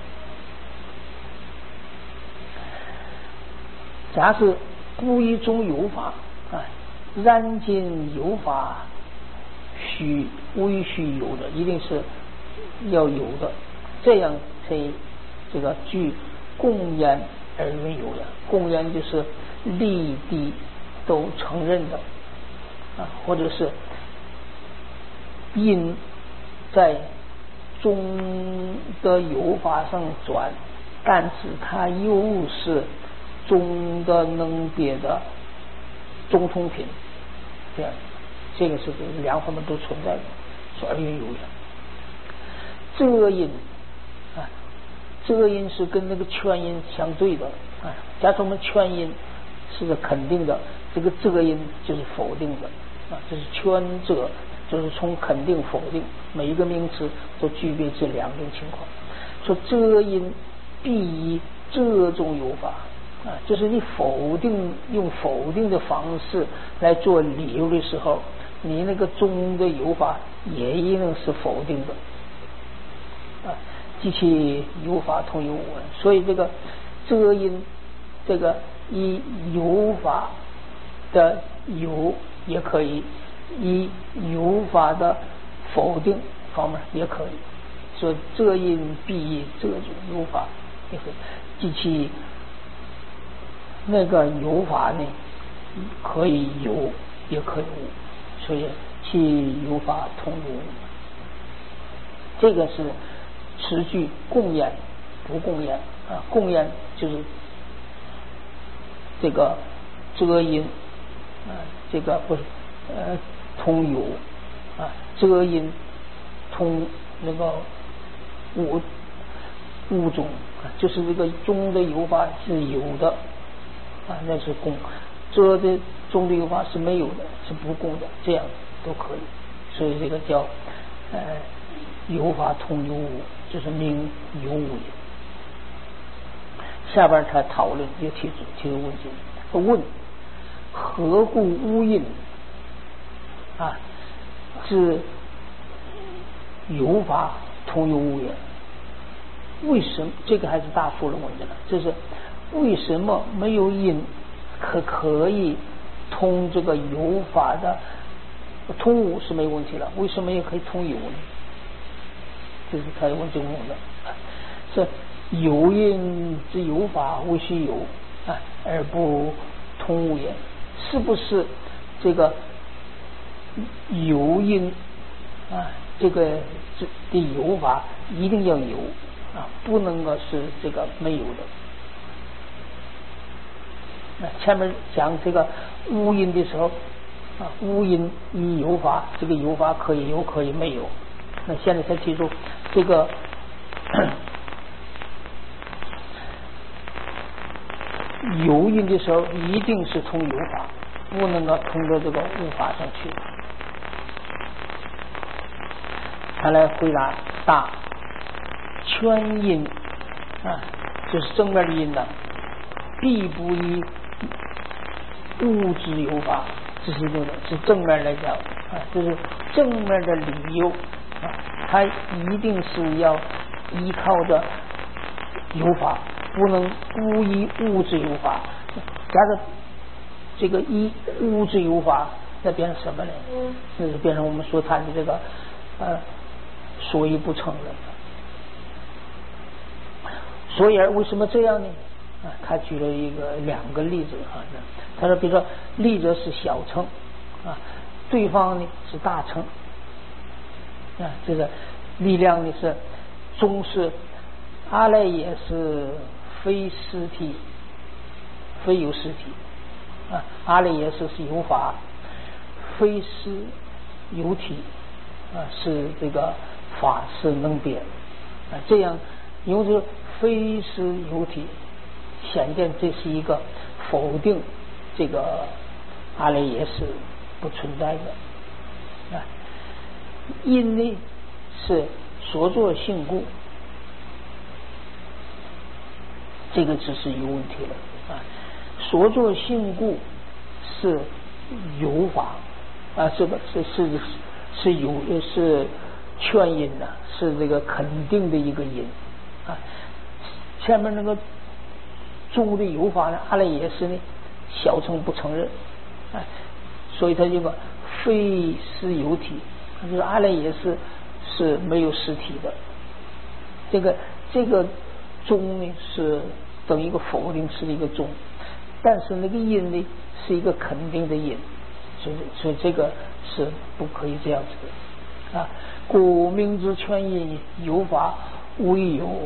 假是不依中有法啊，然今有法须无须有的，一定是要有的，这样才这个据共言而论有的。共言就是立地都承认的啊，或者是因在中的有法上转，但是它又是中的能别的中通品，这样，这个是两方面都存在的，说而云有的。遮因啊，遮因是跟那个圈因相对的啊。假设我们圈因是个肯定的，这个遮因就是否定的啊。这是圈遮，就是从肯定否定，每一个名词都具备这两种情况。说遮因必以遮中有法啊，就是你否定用否定的方式来做理由的时候，你那个中的有法也一定是否定的啊。即其有法同有我，所以这个遮因这个以有法的有也可以，以有法的否定方面也可以，所以遮因必以遮中有法也可以，即其那个有法呢，可以有也可以无，所以其有法同有无。这个是此句共言不共言啊，共言就是这个遮因啊，这个不是呃通有啊，遮因通那个无物中啊，就是这个中的有法是有的啊，那是共；遮的中的有法是没有的，是不共的，这样都可以。所以这个叫呃有法同有无，就是名有无也。下边他讨论又提出提出问题，问何故无因啊是有法同有无也？为什么这个还是大数的问题了？就是为什么没有因可可以通这个有法的通无是没问题了，为什么也可以通有呢？这是他问这个问题，是有因之有法无须有啊，而不通无也？是不是这个有因啊，这个这的有法一定要有啊，不能够是这个没有的。那前面讲这个无因的时候啊，无因以有法，这个有法可以有可以没有。那现在才提出这个有因的时候一定是通有法，不能够通到这个无法上去。他来回答答圈因啊，就是正面的因呢，必不以物质有法，这是这个是正面来讲啊，这是正面的理由啊，它一定是要依靠着有法，不能无依物质有法。假如这个依物质有法，那变成什么呢？那就变成我们所谈的这个呃所以不承认。所以而为什么这样呢？啊， 啊，他举了一个两个例子啊，他说比如说力者是小乘啊，对方呢是大乘啊，这个力量呢是中是阿赖耶是非实体非有实体啊，阿赖耶是是有法非实有体啊，是这个法是能变啊，这样用这个非实有体显见这是一个否定这个阿赖耶是不存在的啊，因呢是所作性故，这个只是有问题了啊，所作性故是有法啊，是的是是是有是劝因的，是这个肯定的一个因啊，前面那个中的有法呢，阿赖耶识呢小乘不承认啊，所以他这个非实有体，就是阿赖耶识是没有实体的，这个这个中呢是等于一个否定式的一个中，但是那个因呢是一个肯定的因，所以所以这个是不可以这样子的啊。故明知劝因有法唯有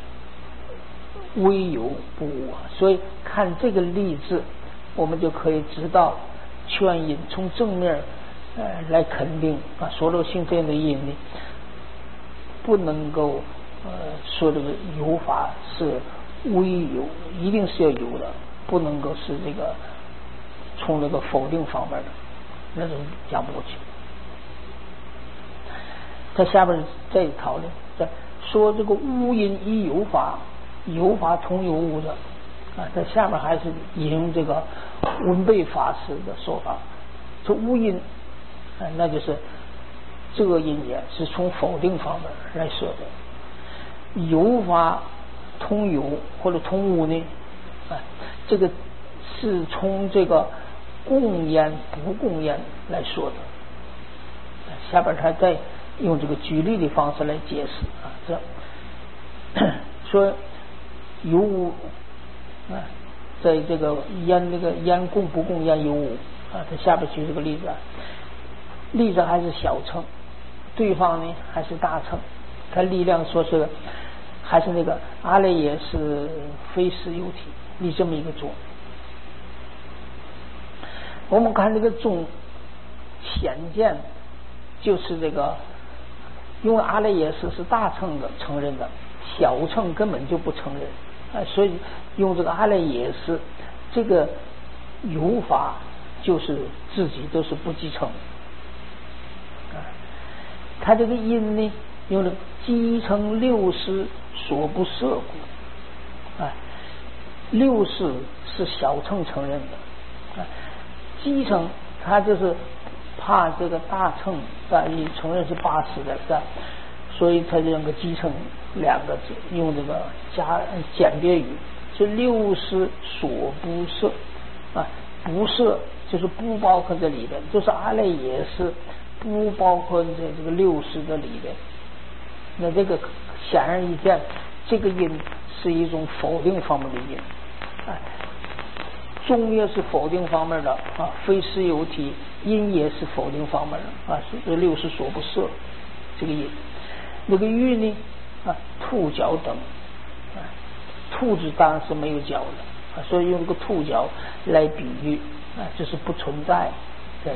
唯有不无，所以看这个例子，我们就可以知道劝因从正面呃来肯定啊，所有性这样的因呢，不能够呃说这个有法是唯有，一定是要有的，不能够是这个从这个否定方面的，那种讲不过去。在下边再讨论，在说这个无因亦有法，有法同有无的啊，在下面还是引用这个文备法师的说法，说无因啊，那就是这个因也是从否定方面来说的，有法同有或者同无呢啊，这个是从这个共焉不共焉来说的。下边他再用这个举例的方式来解释啊，这说有无啊，在这个焉这个焉共不共焉有无啊，他下边举这个例子啊，例子还是小乘，对方呢还是大乘，他力量说是还是那个阿赖耶是非实有体，立这么一个宗。我们看这个宗显见就是这个用阿赖耶识是大乘的承认的，小乘根本就不承认啊，所以用这个阿赖耶识这个有法就是自己都是不继承啊，他这个因呢用了继承六识所不摄故啊，六识是小乘承认的啊，继承他就是怕这个大乘啊，你承认是八识的是吧？所以他就用个继承两个字，用这个加简别语，是六识所不摄啊，不摄就是不包括这里边，就是阿赖耶识不包括在这个六识的里边。那这个显而易见，这个因是一种否定方面的因啊，中也是否定方面的啊，非实有体，因也是否定方面的啊，是六识所不摄这个因。那个欲呢啊，兔角等啊，兔子当然是没有角的啊，所以用这个兔角来比喻啊，就是不存在。对，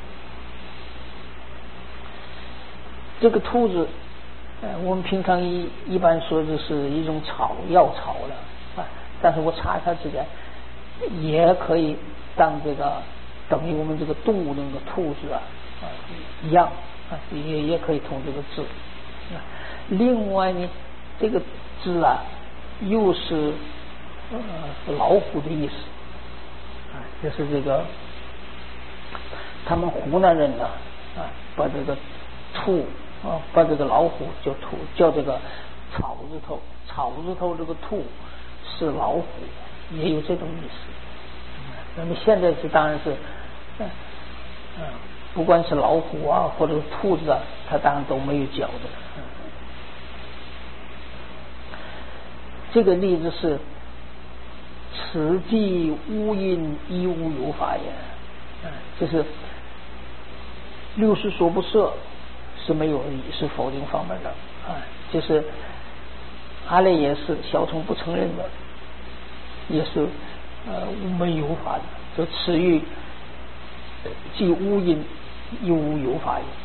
这个兔子呃，我们平常一一般说的是一种草药草了啊，但是我查查之间也可以当这个等于我们这个动物的那个兔子啊啊一样啊，也也可以通这个字啊。另外呢，这个字啊又是呃老虎的意思啊，就是这个他们湖南人呢啊把这个兔啊把这个老虎叫兔，叫这个草字头，草字头这个兔是老虎，也有这种意思。那么现在是当然是嗯、呃、不管是老虎啊或者兔子啊，它当然都没有角的。嗯，这个例子是此即无因亦无有法也。啊，这是六识所不摄是没有是否定方面的啊，就是阿赖耶识小乘不承认的，也是呃没有法的。这此欲即无因亦无有法也。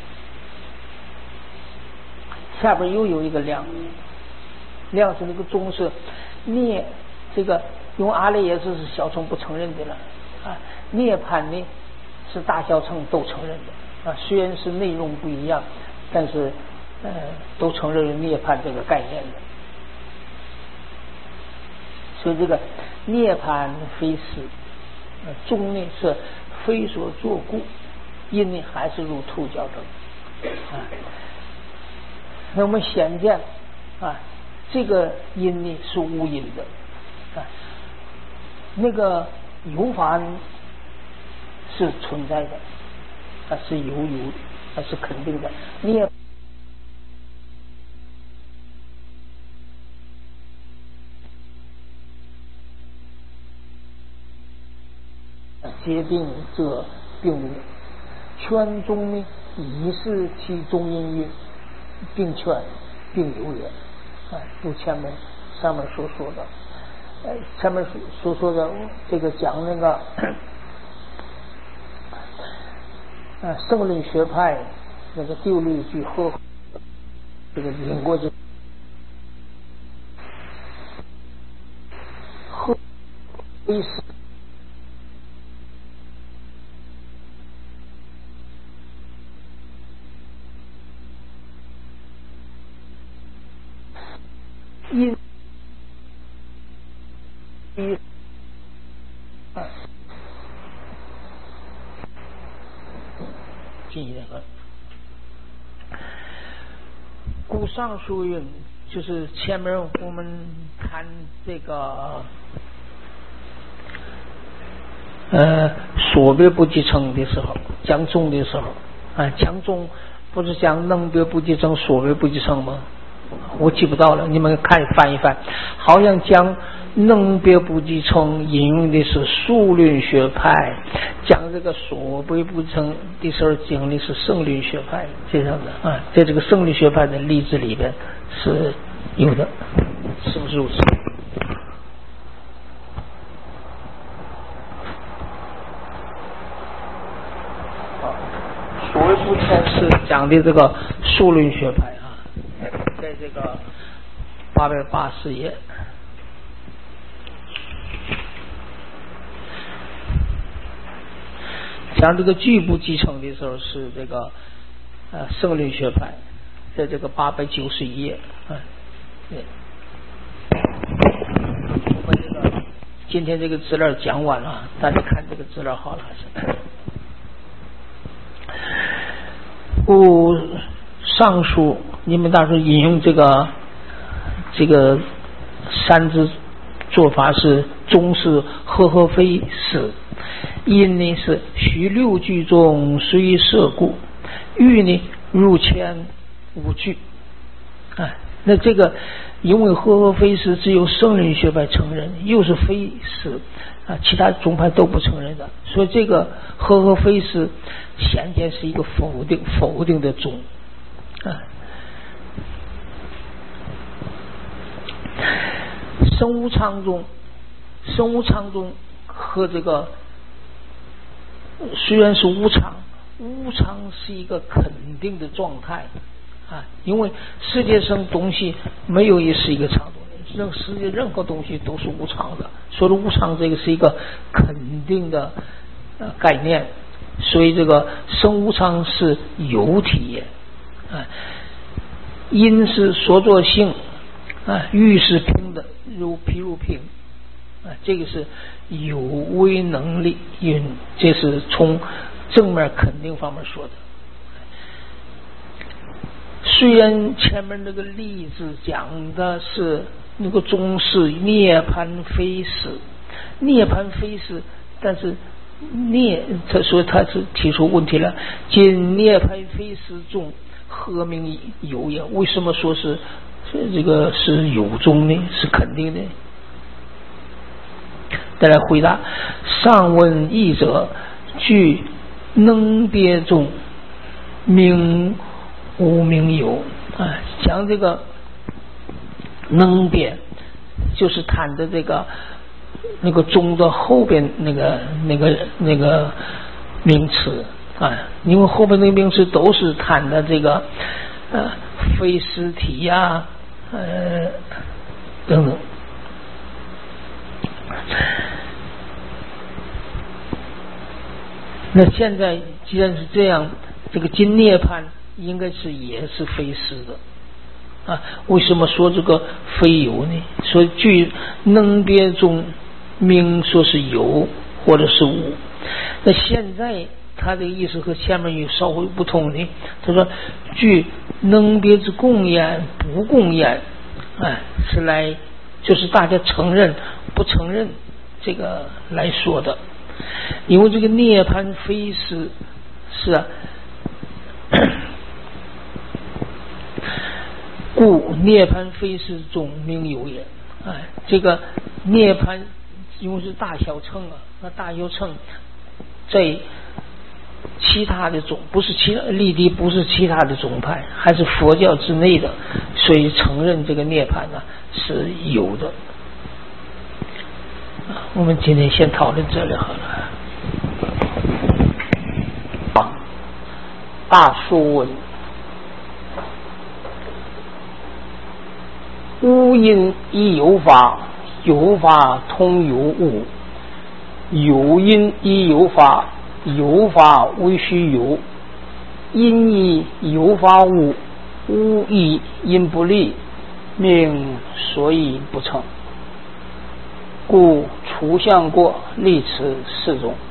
下边又有一个量，量是那个中是涅，这个用阿赖耶识是小乘不承认的了啊，涅槃呢是大小乘都承认的啊，虽然是内容不一样，但是呃都承认涅槃这个概念的。所以这个涅槃非实，呃中呢是非所作故，因呢还是如兔角等啊。那我们显见啊，这个因呢是无因的啊，那个有法是存在的，它是有有，它是肯定的。你也皆定者并无，圈中呢已是其中因曰，并圈并有也。啊，如前面上面所说的，呃，前面所说的这个讲那个，啊，圣论学派那个丢律句和这个引过去，和非是。因一啊，进一个，故上述云，就是前面我们谈这个呃所别不即成的时候，讲中的时候啊，讲中不是讲能别不即成，所别不即成吗？我记不到了，你们看翻一翻，好像讲能别不即成引用的是数论学派，讲这个所别不即成的时候讲的是圣论学派，这样的啊，在这个圣论学派的例子里边是有的，是不是如此？所谓不成是讲的这个数论学派啊，在这个八百八十页，讲这个句部继承的时候是这个呃圣论学派，在这个八百九十一页啊。对，我们这个今天这个资料讲完了，大家看这个资料好了还是？故上述你们当时引用这个这个三支做法是中是和合非是，因呢是须六句中虽摄故，欲呢入前五句啊。那这个因为和合非是只有圣论学派承认，又是非是啊，其他宗派都不承认的，所以这个和合非是显见是一个否定否定的宗啊。生无常中，生无常中和这个虽然是无常，无常是一个肯定的状态啊，因为世界上东西没有一是一个常东西，任世界任何东西都是无常的，所以无常这个是一个肯定的呃概念，所以这个生无常是有体也啊，因是所作性啊，欲是平的，如譬如平啊，这个是有为能力，因这是从正面肯定方面说的。虽然前面那个例子讲的是那个中是涅槃非是，涅槃非是，但是涅他说他是提出问题了，今涅槃非是中何名有也？为什么说是这个是有中呢？是肯定的。 再来回答。上问译者，据能别中，名无名有啊，讲这个能别就是谈的这个那个中的后边那个那个那个名词啊，因为后边那个名词都是谈的这个呃非实体呀、啊、呃等等。那现在既然是这样，这个金涅槃应该是也是非实的啊？为什么说这个非有呢？所以据能别中名说是有或者是无。那现在他的意思和前面有稍微不同的，他说据能别之共焉不共焉，哎，是来就是大家承认不承认这个来说的。因为这个涅槃非实是啊，故涅槃非实中名有也。哎，这个涅槃因为是大小乘啊，那大小乘在其他的宗不是其他立地不是其他的宗派，还是佛教之内的，所以承认这个涅槃呢是有的。我们今天先讨论这里好了。大书文，无因亦有法，有法通有物；有因亦有法，有法未须有；因亦有法无，无亦因不立，命所以不成。故除相过，立此四种。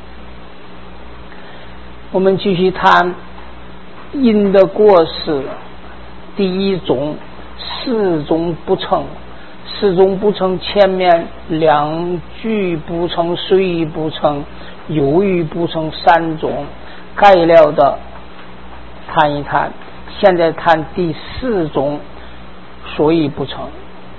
我们继续谈因的过失。第一种，四种不成。四种不成，前面两句不成，虽不成，有余不成三种概料的谈一谈。现在谈第四种，所以不成。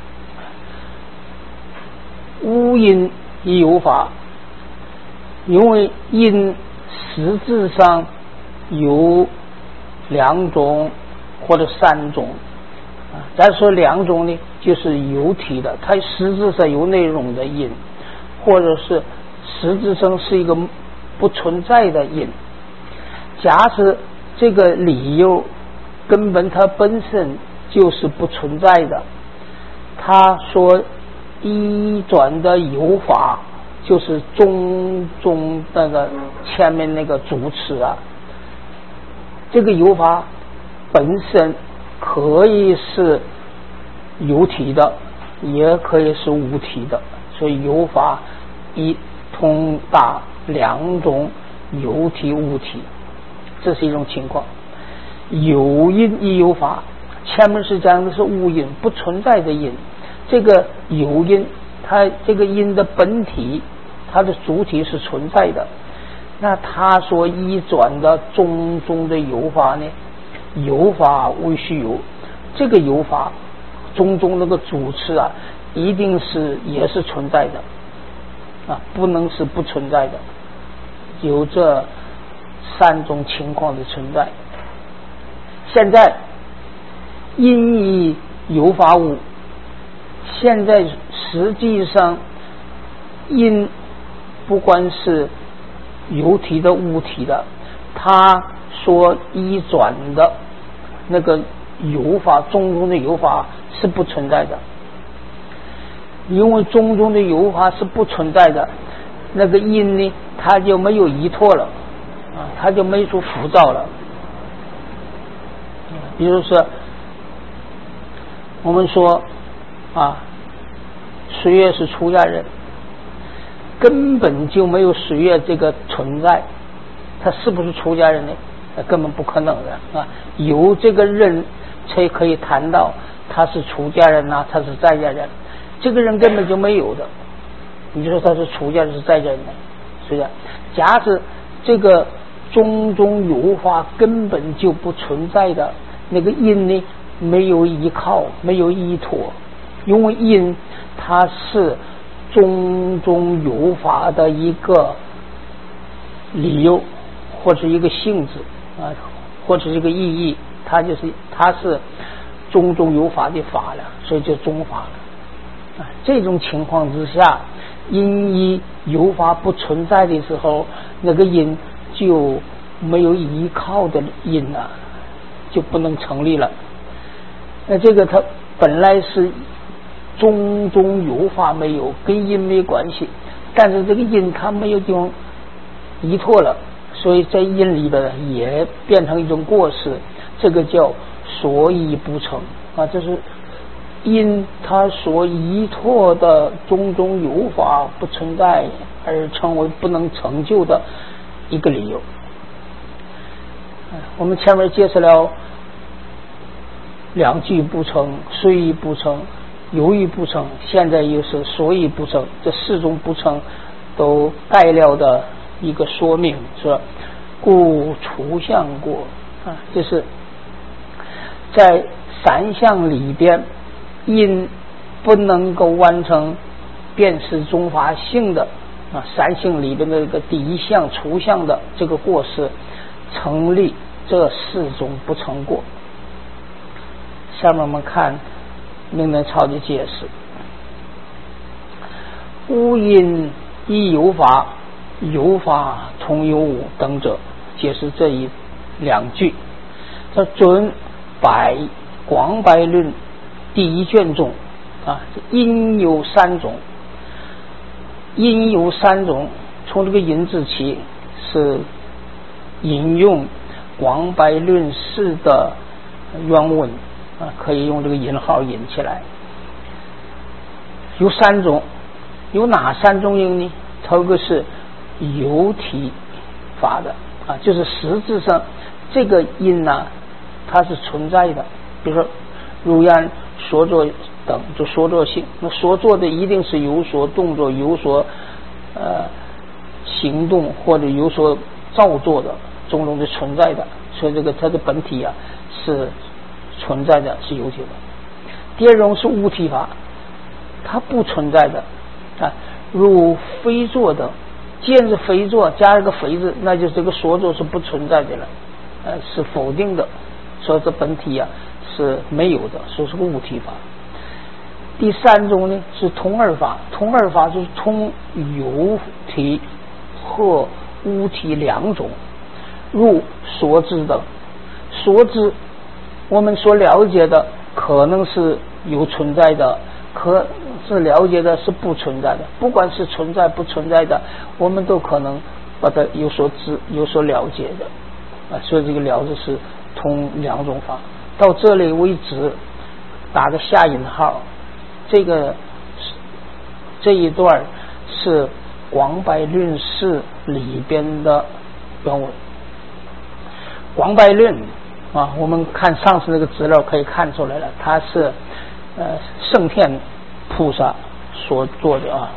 无因亦有法，因为因实质上有两种或者三种啊。咱说两种呢，就是有体的，它实质上有内容的因，或者是实质上是一个不存在的因。假使这个理由根本它本身就是不存在的，他说依转的有法就是中中那个前面那个主词啊，这个有法本身可以是有体的，也可以是无体的，所以有法一通达两种有体无体，这是一种情况。有因亦有法，前面是讲的是无因，不存在的因。这个有因，它这个因的本体，它的主体是存在的。那他所依转的种种的有法呢，有法未须有，这个有法种种那个主次啊，一定是也是存在的啊，不能是不存在的，有这三种情况的存在。现在因亦有法无，现在实际上因不管是有体的无体的，他所依转的那个有法，种种的有法是不存在的。因为种种的有法是不存在的，那个因呢，它就没有依托了啊，它就没出浮躁了。比如说我们说啊，水月是出家人，根本就没有水月这个存在，他是不是出家人呢？那根本不可能的啊！有这个人才可以谈到他是出家人呐、啊，他是在家人，这个人根本就没有的。你就说他是出家人是在家人呢？是的。假使这个种种有法根本就不存在的那个因呢，没有依靠，没有依托，因为因它是种种有法的一个理由或者一个性质啊，或者是一个意义，它就是它是种种有法的法了，所以就宗法了啊。这种情况之下，因一有法不存在的时候，那个因就没有依靠的因啊，就不能成立了。那这个它本来是种种有法没有，跟因没关系，但是这个因它没有地方依托了，所以在因里边也变成一种过失，这个叫所依不成啊。这是因它所依托的种种有法不存在而成为不能成就的一个理由。我们前面介绍了两句不成，虽亦不成，由于不成，现在又是所以不成，这四种不成都概了的一个说明，说故除相过啊，就是在三项里边，因不能够完成辨识宗法性的啊，三性里边的一个第一项除相的这个过失成立，这四种不成过。下面我们看明能超的解释，无因亦有法，有法同有无等者，解释这一两句。这准百广百论第一卷中啊，因有三种，因有三种，从这个因字起是引用广百论释的原文啊，可以用这个引号引起来。有三种，有哪三种因呢？头个是有体法的啊，就是实质上这个因呢、啊，它是存在的。比如说如言所作等，就所作性，那所作的一定是有所动作、有所呃行动或者有所造作的种种的存在的，所以这个它的本体啊是存在的，是有体的。第二种是无体法，它不存在的啊，如非作等，既然是非作加一个非字，那就是这个所作是不存在的了，呃，是否定的，所以这本体啊是没有的，所以是个无体法。第三种呢是通二法，通二法就是通有体和无体两种，如所知等，所知我们所了解的可能是有存在的，可是了解的是不存在的，不管是存在不存在的，我们都可能把它有所知有所了解的啊，所以这个了解是通两种法。到这里为止，打个下引号，这个这一段是广百论释里边的原文。广百论啊，我们看上次那个资料可以看出来了，它是呃圣天菩萨所做的啊。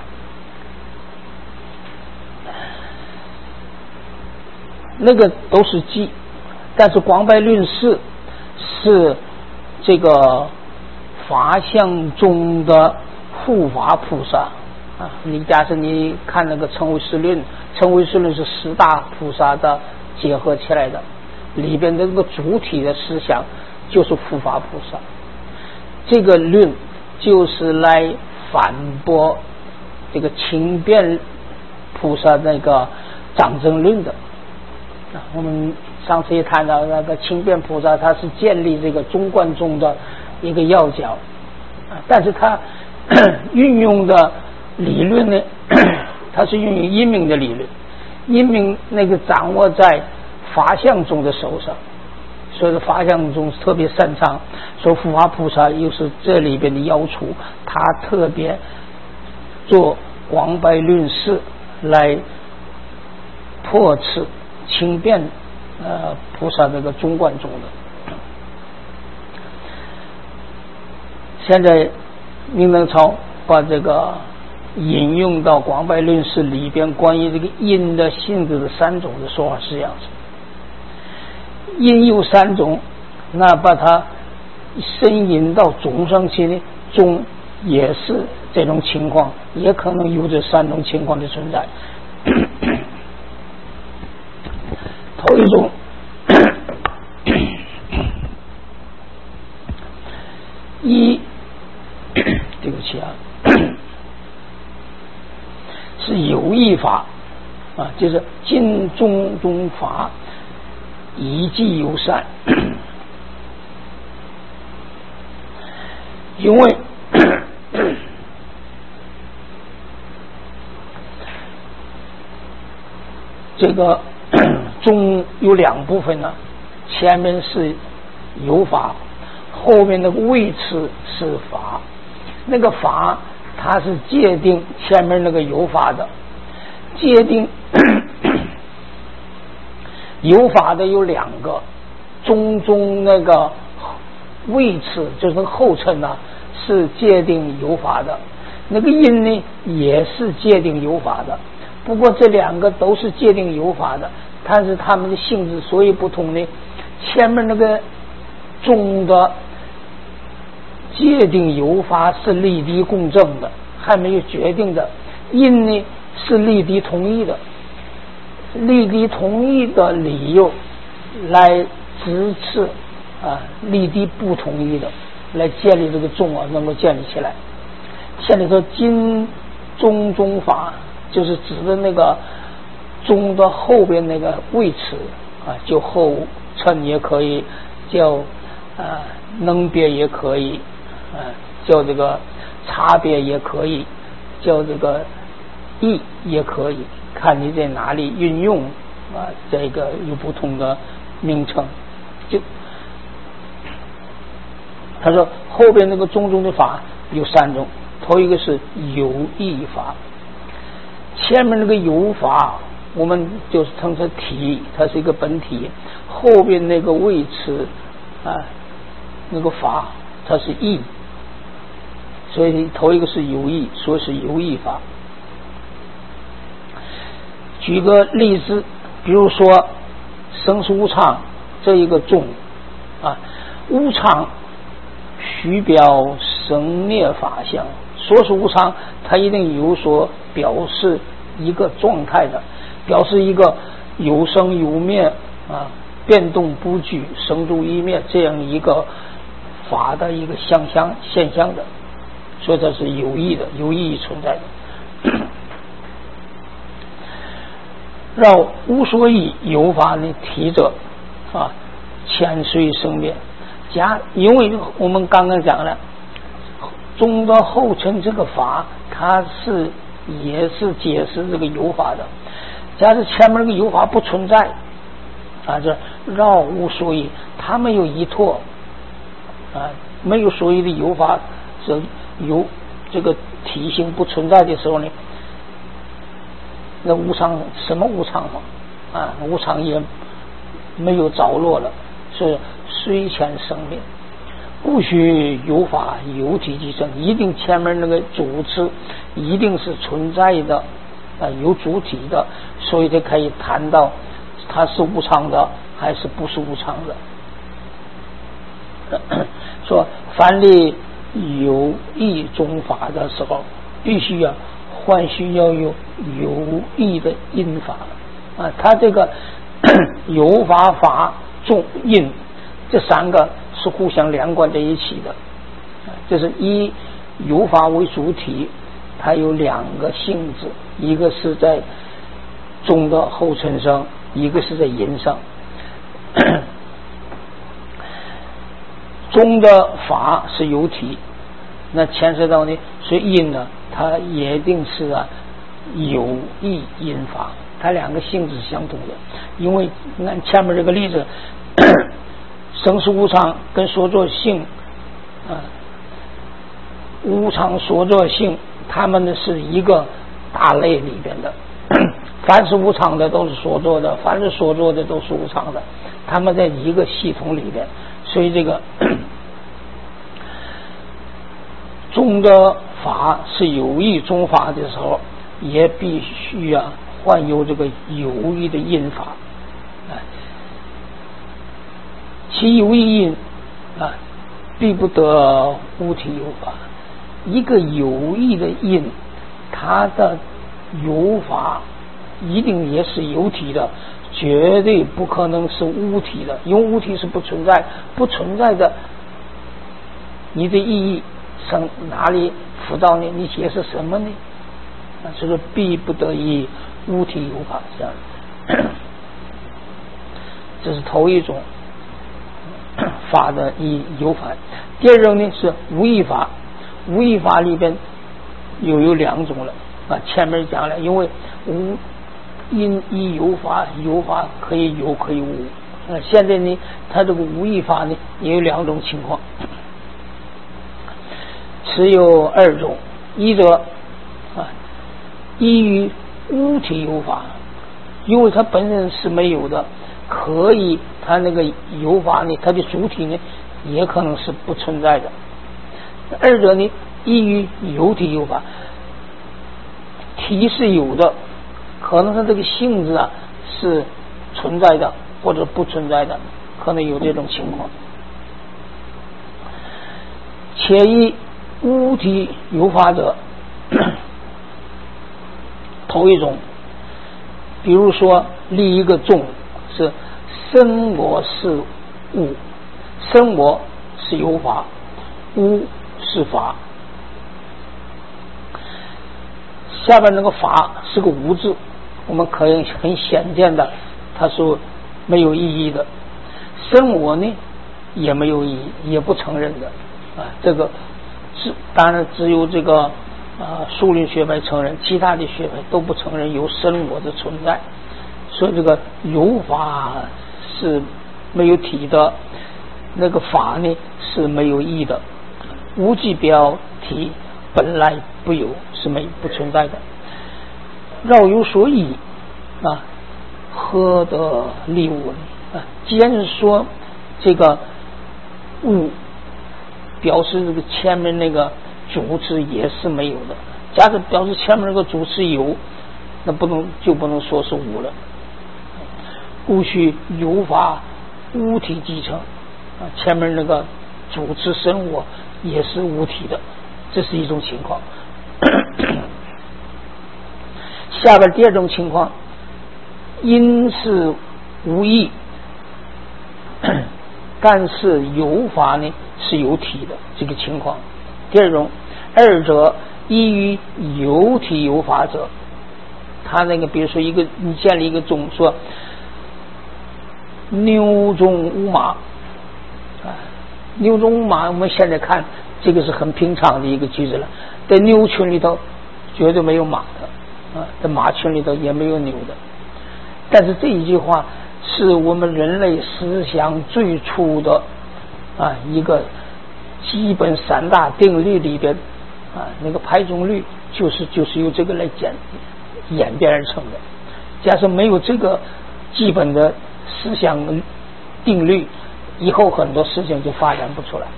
那个都是记，但是广百论释是这个法相中的护法菩萨啊。你假设你看那个成唯识论，成唯识论是十大菩萨的结合起来的，里边的这个主体的思想就是护法菩萨，这个论就是来反驳这个轻便菩萨那个掌证论的。我们上次也谈到那个轻便菩萨，他是建立这个中观宗的一个要角，但是他运用的理论呢，他是运用因明的理论，因明那个掌握在法相宗的手上，所以法相宗特别擅长，说护法菩萨又是这里边的要除，他特别做广百论释来破斥轻便呃菩萨这个中观宗的。现在明能超把这个引用到广百论释里边关于这个因的性质的三种的说法是这样子。因有三种，那把它深引到种上去呢，种也是这种情况也可能有这三种情况的存在。头一种一对不起啊是有意法啊，就是尽中中法以济有善，因为这个中有两部分呢，前面是有法，后面那个位次是法。那个法它是界定前面那个有法的，界定有法的有两个，中中那个位次就是那个后称呢是界定有法的，那个音呢也是界定有法的。不过这两个都是界定有法的，但是它们的性质所以不同呢。前面那个中的界定有法是立敌共正的，还没有决定的。音呢是立敌同意的，立敌同意的理由来支持啊立敌不同意的，来建立这个中啊能够建立起来。现在说今中中法就是指的那个中的后边那个位词啊，就后称也可以，叫啊能别也可以，啊叫这个差别也可以，叫这个义也可以，看你在哪里运用啊，这个有不同的名称。就他说后边那个中中的法有三种，头一个是有义法。前面那个有法我们就是称作体，它是一个本体，后边那个位词啊那个法它是义，所以头一个是有义，说是有义法。举个例子，比如说生死无常这一个中啊，无常虚表生灭法相，说是无常它一定有所表示一个状态的，表示一个有生有灭啊，变动不居，生住异灭这样一个法的一个相相现象的，所以它是有意的，有意义存在的。绕无所以有法呢体者啊，千岁生灭加，因为我们刚刚讲了中的后称这个法它是也是解释这个有法的，假如前面那个有法不存在啊，这绕无所以，它没有依托啊，没有所以的有法是有这个体性不存在的时候呢，那无常什么无常嘛啊，无常也没有着落了，是虽前生灭，不许有法有体即生，一定前面那个主词一定是存在的啊，有主体的，所以就可以谈到它是无常的还是不是无常的。说凡立有意中法的时候，必须要还需要有有意的因法啊，它这个有法法中因这三个是互相连贯在一起的，就是以有法为主体，它有两个性质，一个是在中的后称上，一个是在因上。中的法是有体，那牵涉到呢，所以因呢，它也一定是啊有意因法，它两个性质是相同的。因为按前面这个例子，生死无常跟所作性啊，无常所作性，它们呢是一个大类里边的。凡是无常的都是所作的，凡是所作的都是无常的，它们在一个系统里边。所以这个中的法是有意中法的时候，也必须啊患有这个有意的因法，其有意因啊，必不得无体有法。 一个有意的因，它的有法一定也是有体的，绝对不可能是无体的，因为无体是不存在，不存在的，你的意义上哪里辅导呢？你解释什么呢？啊，这个必不得已无体有法这样的，这是头一种法的一有法。第二种呢是无义法，无义法里边又有两种了啊，前面讲了，因为无因一有法，有法可以有可以无，啊，现在呢它这个无义法呢也有两种情况，只有二种，一者啊依于无体有法，因为它本身是没有的，可以它那个有法呢，它的主体呢也可能是不存在的。二者呢依于有体有法，体是有的，可能它这个性质啊是存在的或者不存在的，可能有这种情况。且依无体有法者，头一种，比如说立一个众是生我是物，生我是有法，物是法，下边那个法是个无字，我们可以很显见的它是没有意义的，生我呢也没有意义，也不承认的啊，这个只当然只有这个啊数理学派承认，其他的学派都不承认有生我的存在，所以这个有法是没有体的，那个法呢是没有义的，无即表体本来不有，是没不存在的。绕有所依啊，何得立物啊？既然是说这个物表示这个前面那个主词也是没有的，假设表示前面那个主词有，那不能就不能说是无了。故须有法无体继承啊，前面那个主词生我也是无体的，这是一种情况。下边第二种情况，因是无义，但是有法呢是有体的这个情况。第二种，二者依于有体有法者，他那个比如说一个你建立一个种说牛中无马啊，牛中无马，我们现在看这个是很平常的一个句子了，在牛群里头绝对没有马的啊，在马群里头也没有牛的。但是这一句话是我们人类思想最初的啊一个基本三大定律里边啊，那个排中律就是就是由这个来演演变而成的。假设没有这个基本的思想定律，以后很多事情就发展不出来。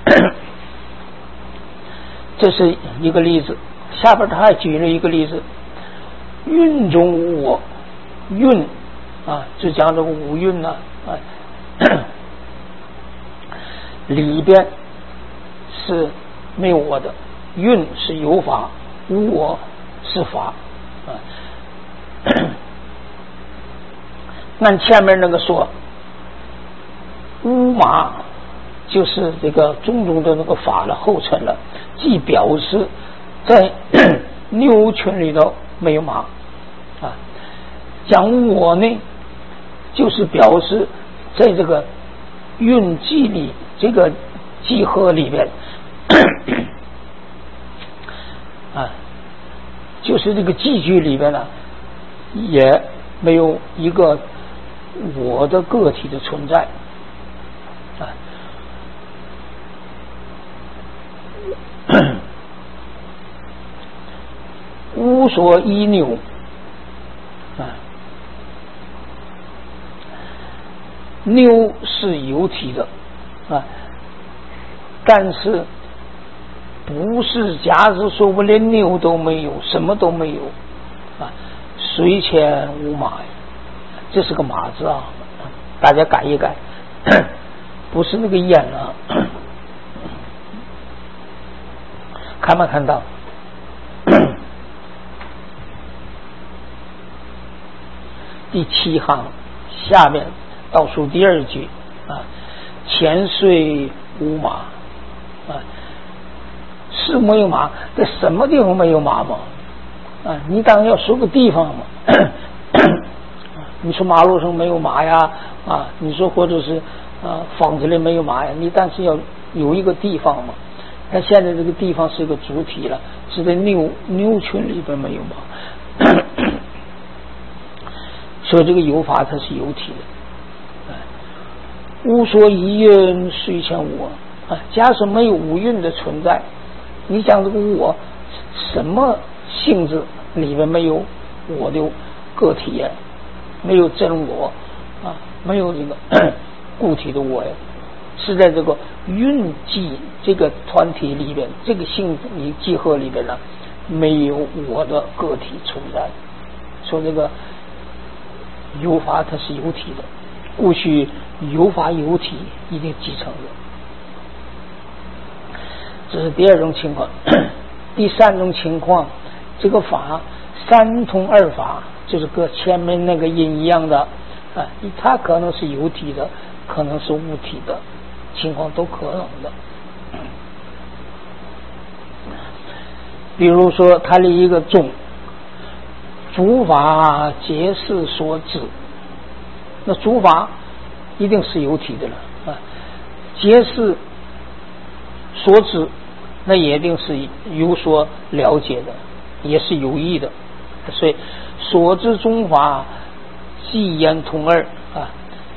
这是一个例子。下边他还举了一个例子，蕴中无我，蕴啊就讲这个五蕴呢啊，里边是没有我的，蕴是有法，无我是法啊。按前面那个说，无马就是这个种种的那个法的后尘了，即表示在牛群里头没有马啊。讲我呢，就是表示在这个蕴集里这个集合里边啊，就是这个集聚里边呢，也没有一个我的个体的存在啊。无所依拗啊，拗是有体的啊，但是不是假使说我连拗都没有，什么都没有啊，水前无马，这是个马字啊，大家改一改，不是那个眼啊。 看没看到？第七行下面倒数第二句啊，前岁无马啊，是没有马，在什么地方没有马吗？啊，你当然要说个地方嘛。你说马路上没有马呀，啊，你说或者是啊房子里没有马呀，你但是要有一个地方嘛。那现在这个地方是个主体了，是在牛牛群里边没有马。所以这个有法它是有体的。无所依蕴虽前我啊，假设没有无蕴的存在，你讲这个我什么性质里面没有我的个体呀，没有真我啊，没有这个固体的我呀，是在这个蕴集这个团体里边，这个性质你集合里边呢，没有我的个体存在。说这个有法它是有体的，故须有法有体一定继承的。这是第二种情况。第三种情况，这个法三通二法，就是跟前面那个因一样的啊，它可能是有体的，可能是无体的情况都可能的。比如说它的一个宗，诸法皆是所知，那诸法一定是有体的了啊，皆是所知，那也一定是有所了解的，也是有意的。所以所知中法即言通二啊，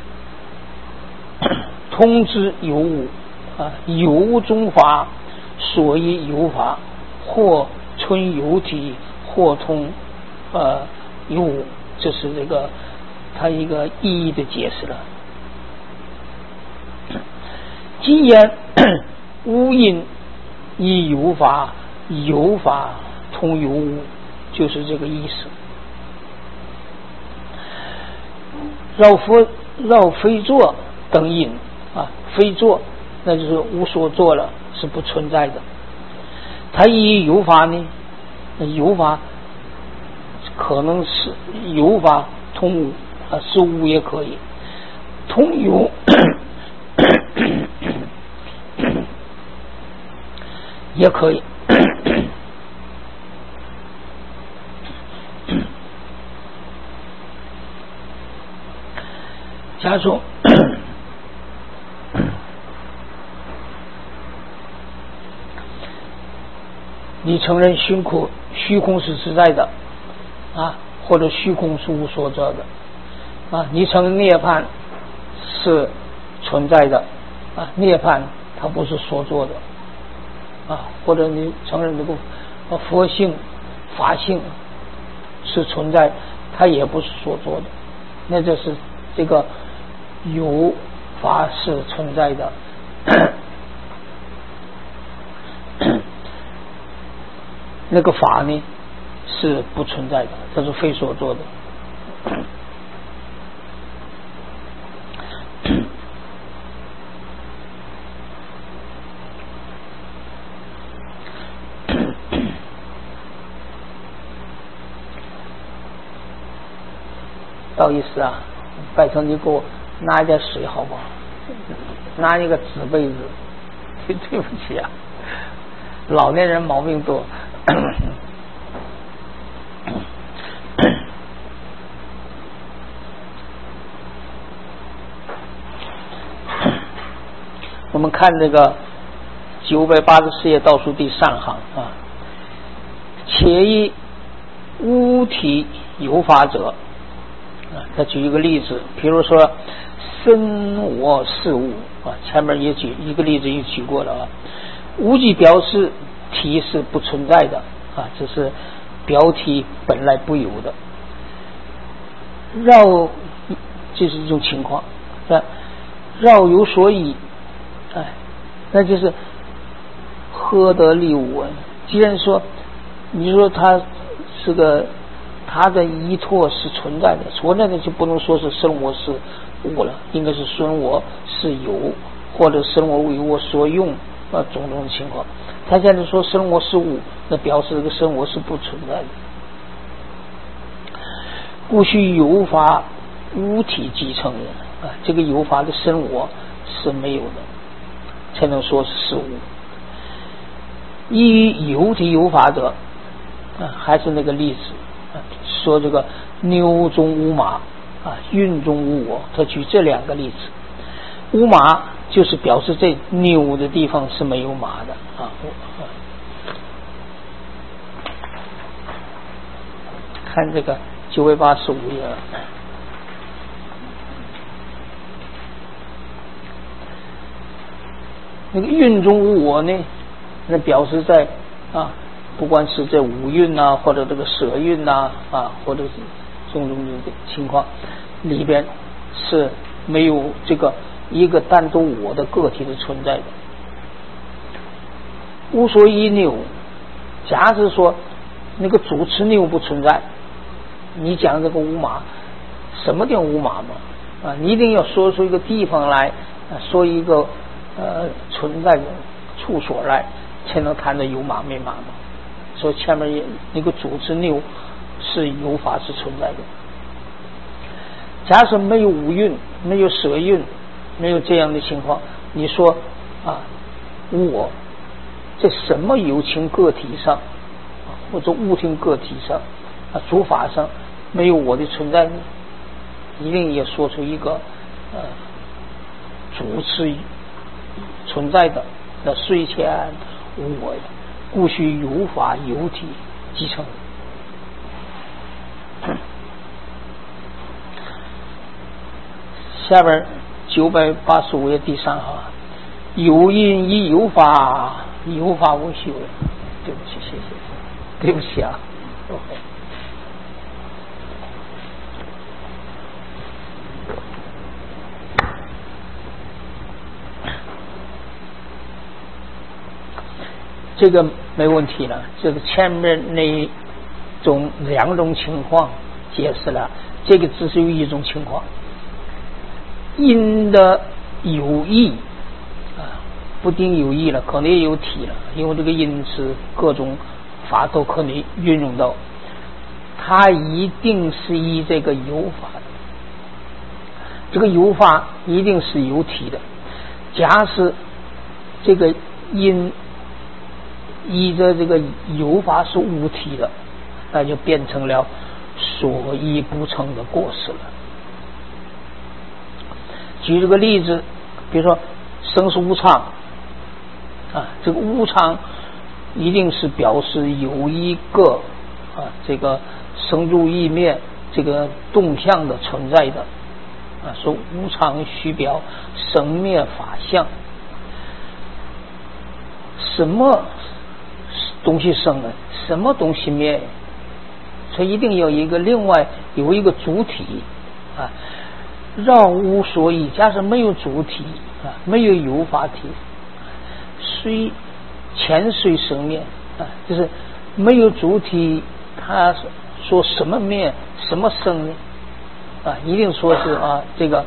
通之有无啊，有无中法，所以有法，或存有体，或通呃有无，这是这个它一个意义的解释了。既言无因亦有法，有法通有无，就是这个意思。绕佛绕非作等因啊，非作那就是无所作了，是不存在的。它以有法呢，有法可能是有法通无啊，是无也可以，通有也可以。假如你承认虚空虚空是实在的啊，或者虚空是无所着的啊，你承认涅槃是存在的啊，涅槃它不是所作的啊，或者你承认这个佛性法性是存在，它也不是所作的，那就是这个有法是存在的，那个法呢是不存在的，它是非所作的。不好意思啊，拜托你给我拿一点水好不好？拿一个纸杯子。对对不起啊，老年人毛病多。我们看这个九百八十四页倒数第三行啊，且以无体有法者啊，他举一个例子，比如说身我事物啊，前面也举一个例子也举过了啊。无即表示体是不存在的啊，这是表体本来不有的。绕这是一种情况，啊，绕有所依，哎，那就是何得利无闻？既然说你说它是个它的依托是存在的，存在的就不能说是生我是无了，应该是生我是有，或者生我为我所用啊种种的情况。他现在说生我是无，那表示这个生我是不存在的。故须有法无体继承人啊，这个有法的生我是没有的，才能说是事物。依于有体有法者啊，还是那个例子啊，说这个牛中无马啊，运中无我，他举这两个例子。无马就是表示这牛的地方是没有马的啊。看这个九百八十五页，那个运中无我呢，那表示在啊，不管是这五蕴呐，或者这个舍蕴呐啊，或者是种种的情况里边是没有这个一个单独我的个体的存在的。无所依拗，假使说那个主持拗不存在，你讲这个无马，什么叫无马嘛？啊，你一定要说出一个地方来，啊、说一个呃存在的处所来，才能谈的有马没马嘛。所以前面也那个主持拗是有法是存在的。假设没有五蕴，没有舍蕴，没有这样的情况，你说啊，无我在什么有情个体上，或者物性个体上啊，诸法上没有我的存在呢？一定要说出一个呃主持存在的，那虽前无我，故须有法有体继承。下边九百八十五页第三行，有因亦有法，有法无修。对不起，谢谢，对不起啊。这个没问题了，这个前面那种两种情况解释了，这个只是有一种情况。因的有意啊，不定有意了，可能也有体了，因为这个因是各种法都可能运用到，它一定是依这个有法的，这个有法一定是有体的。假使这个因依着这个有法是无体的，那就变成了所依不成的过失了。举这个例子，比如说生是无常啊，这个无常一定是表示有一个啊这个生住意灭这个动向的存在的啊，说无常须表生灭法相。什么东西生呢？什么东西灭？所以一定要有一个另外有一个主体啊。绕无所依，假设没有主体啊，没有有法体，虽前虽生灭啊，就是没有主体，他说什么灭什么生呢？啊，一定说是啊这个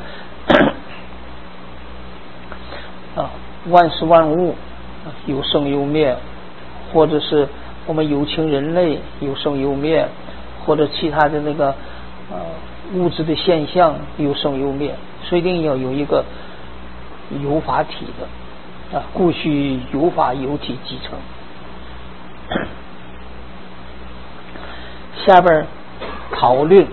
啊万事万物、啊、有生有灭，或者是我们有情人类有生有灭，或者其他的那个呃。物质的现象有生有灭，所以一定要有一个有法体的啊，故须有法有体继承。下边讨论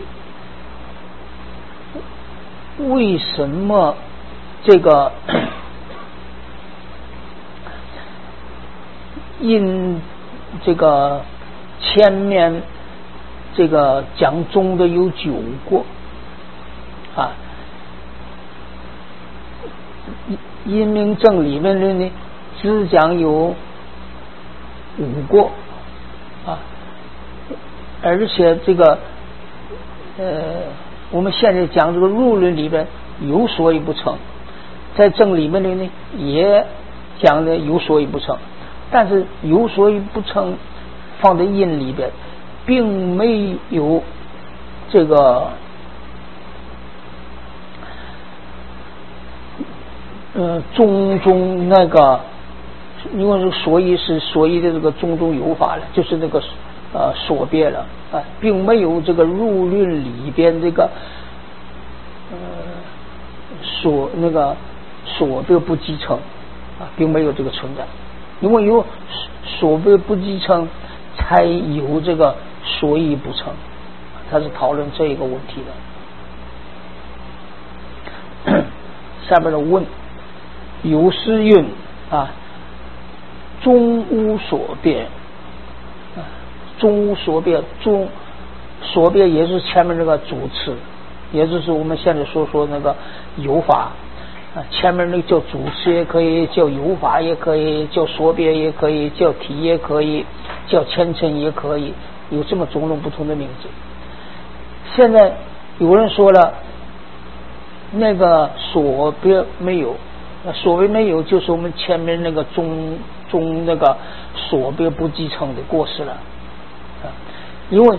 为什么这个因这个前面这个讲中的有九过啊，因明正里面的呢只讲有五过啊，而且这个呃我们现在讲这个入论里边有所以不成，在正里面的呢也讲的有所以不成，但是有所以不成放在因里边并没有这个呃种种那个因为这个所以是所以的这个种种有法了，就是那个呃所别了啊，并没有这个入论里边这个呃所那个所别不继承啊，并没有这个存在，因为有所别不继承，才有这个所以不成，他是讨论这一个问题的。下边的问，有诗云啊，终无所别，啊，终无所别，终所别也是前面那个主词，也就是我们现在所说那个有法啊，前面那个叫主词也可以，叫有法也可以，叫所别也可以，叫体也可以，叫前尘也可以，有这么种种不同的名字。现在有人说了，那个所别没有，所谓没有就是我们前面那个中中那个所别不继承的过失了啊，因为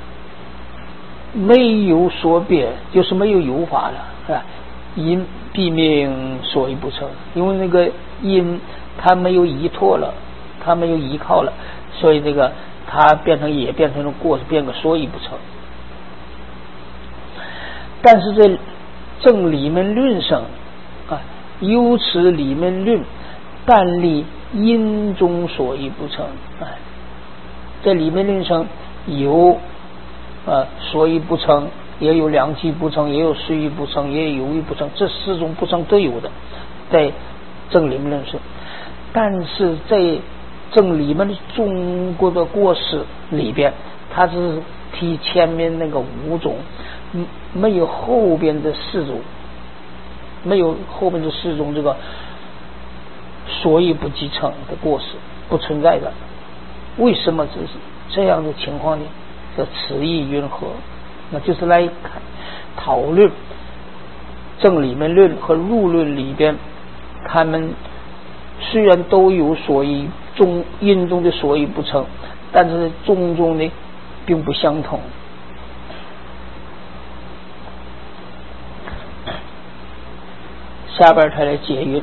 没有所别就是没有有法了，是吧？因必命所以不成，因为那个因它没有依托了，它没有依靠了，所以这个它变成也变成了过失，变个所以不成。但是这正理门论上啊，由此理门论但立因中所以不成，哎，在理门论上有呃所以不成，也有两期不成，也有随意不成，也有有意不成，这四种不成都有的，在正理门论上。但是在正理门中国的过失里边，它是提前面那个五种，没有后边的四种，没有后边的四种这个所以不继承的过失不存在的。为什么这是这样的情况呢？叫此意云何？那就是来看讨论正理门论和入论里边，他们虽然都有所以中因中的所以不成，但是中中呢并不相同。下边他来解云，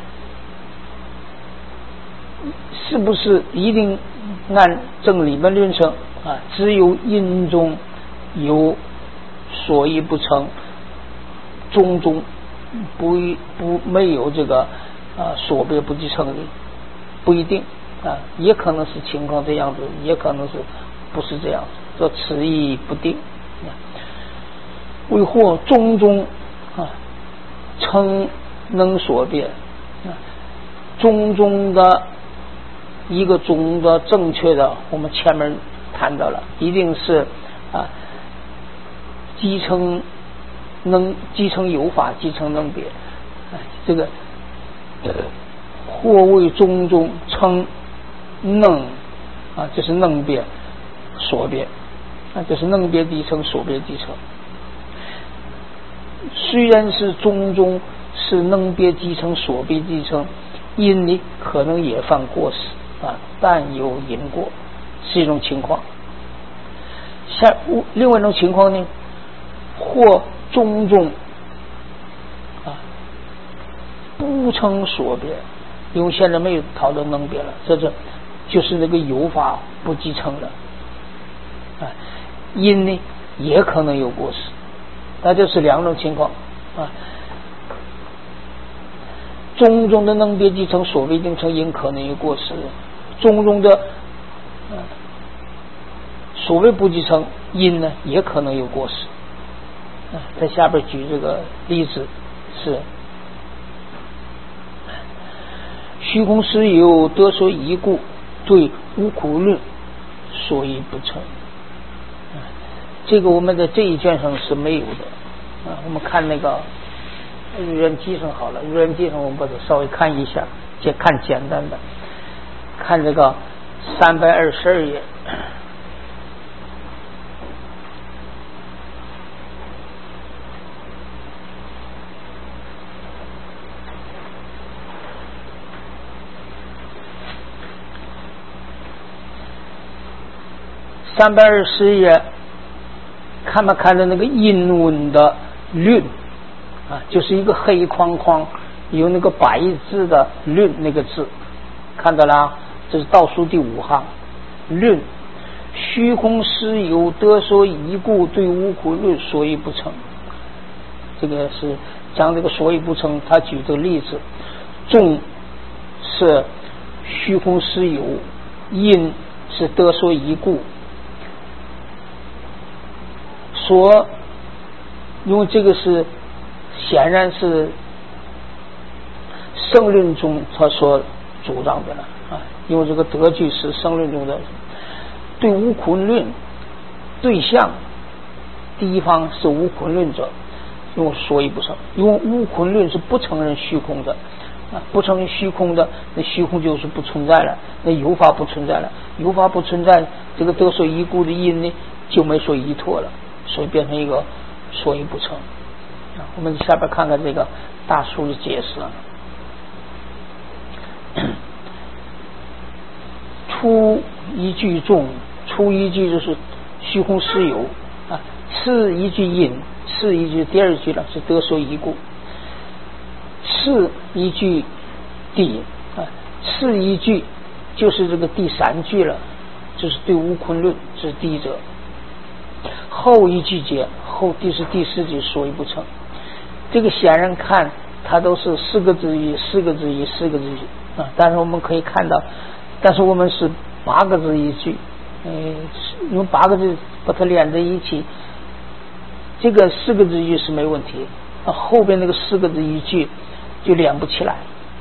是不是一定按正理门论上啊，只有因中有所以不成，中中不不没有这个啊所别不继承的？不一定啊，也可能是情况这样子，也可能是不是这样子，说此意不定。为或中中啊称能所别，啊，中中的一个中的正确的，我们前面谈到了，一定是啊继承能继承有法，继承能别，哎，这个或为中中称能啊，就是能别所别啊，就是能别继承所别继承。虽然是中中是能别继承所别继承，因你可能也犯过失啊，但有因果是一种情况。下另外一种情况呢，或中中啊不称所别，因为现在没有讨论能别了，这是就是那个有法不继承了啊，因呢也可能有过失，那就是两种情况啊。中中的能别继承所别继承因可能有过失，中中的、呃、所谓不继承因呢也可能有过失啊。在下边举这个例子是虚空实有得所依故，对无苦论所以不成，啊，这个我们在这一卷上是没有的啊。我们看那个日元记上好了，日元记上我们把它稍微看一下，先看简单的，看这个三百二十二页。三百二十页，看没看到那个英文的论啊，就是一个黑框框有那个白字的论那个字看到了，这是倒数第五行，论虚空实有，得所一故，对无苦论所以不成。这个是讲这个所以不成，他举这个例子，众是虚空实有，因是得所一故，所因为这个是显然是圣论中他所主张的了啊，因为这个得句是圣论中的。对无困论对象，第一方是无困论者，因为所以不成，因为无困论是不承认虚空的啊，不承认虚空的，那虚空就是不存在了，那有法不存在了，有法不存在，这个得所依故的因呢就没所依托了，所以变成一个所以不成啊。我们下边看看这个大书的解释啊。初一句众，初一句就是虚空实有啊，次一句因，次一句第二句了是得所依故，次一句地啊，次一句就是这个第三句了，就是对无困论是第一者。后一句解，后第是第四句所以不成，这个显然看它都是四个字语，四个字语，四个字语啊，但是我们可以看到。但是我们是八个字一句，呃，用八个字把它连在一起，这个四个字一句是没问题，啊，后边那个四个字一句就连不起来。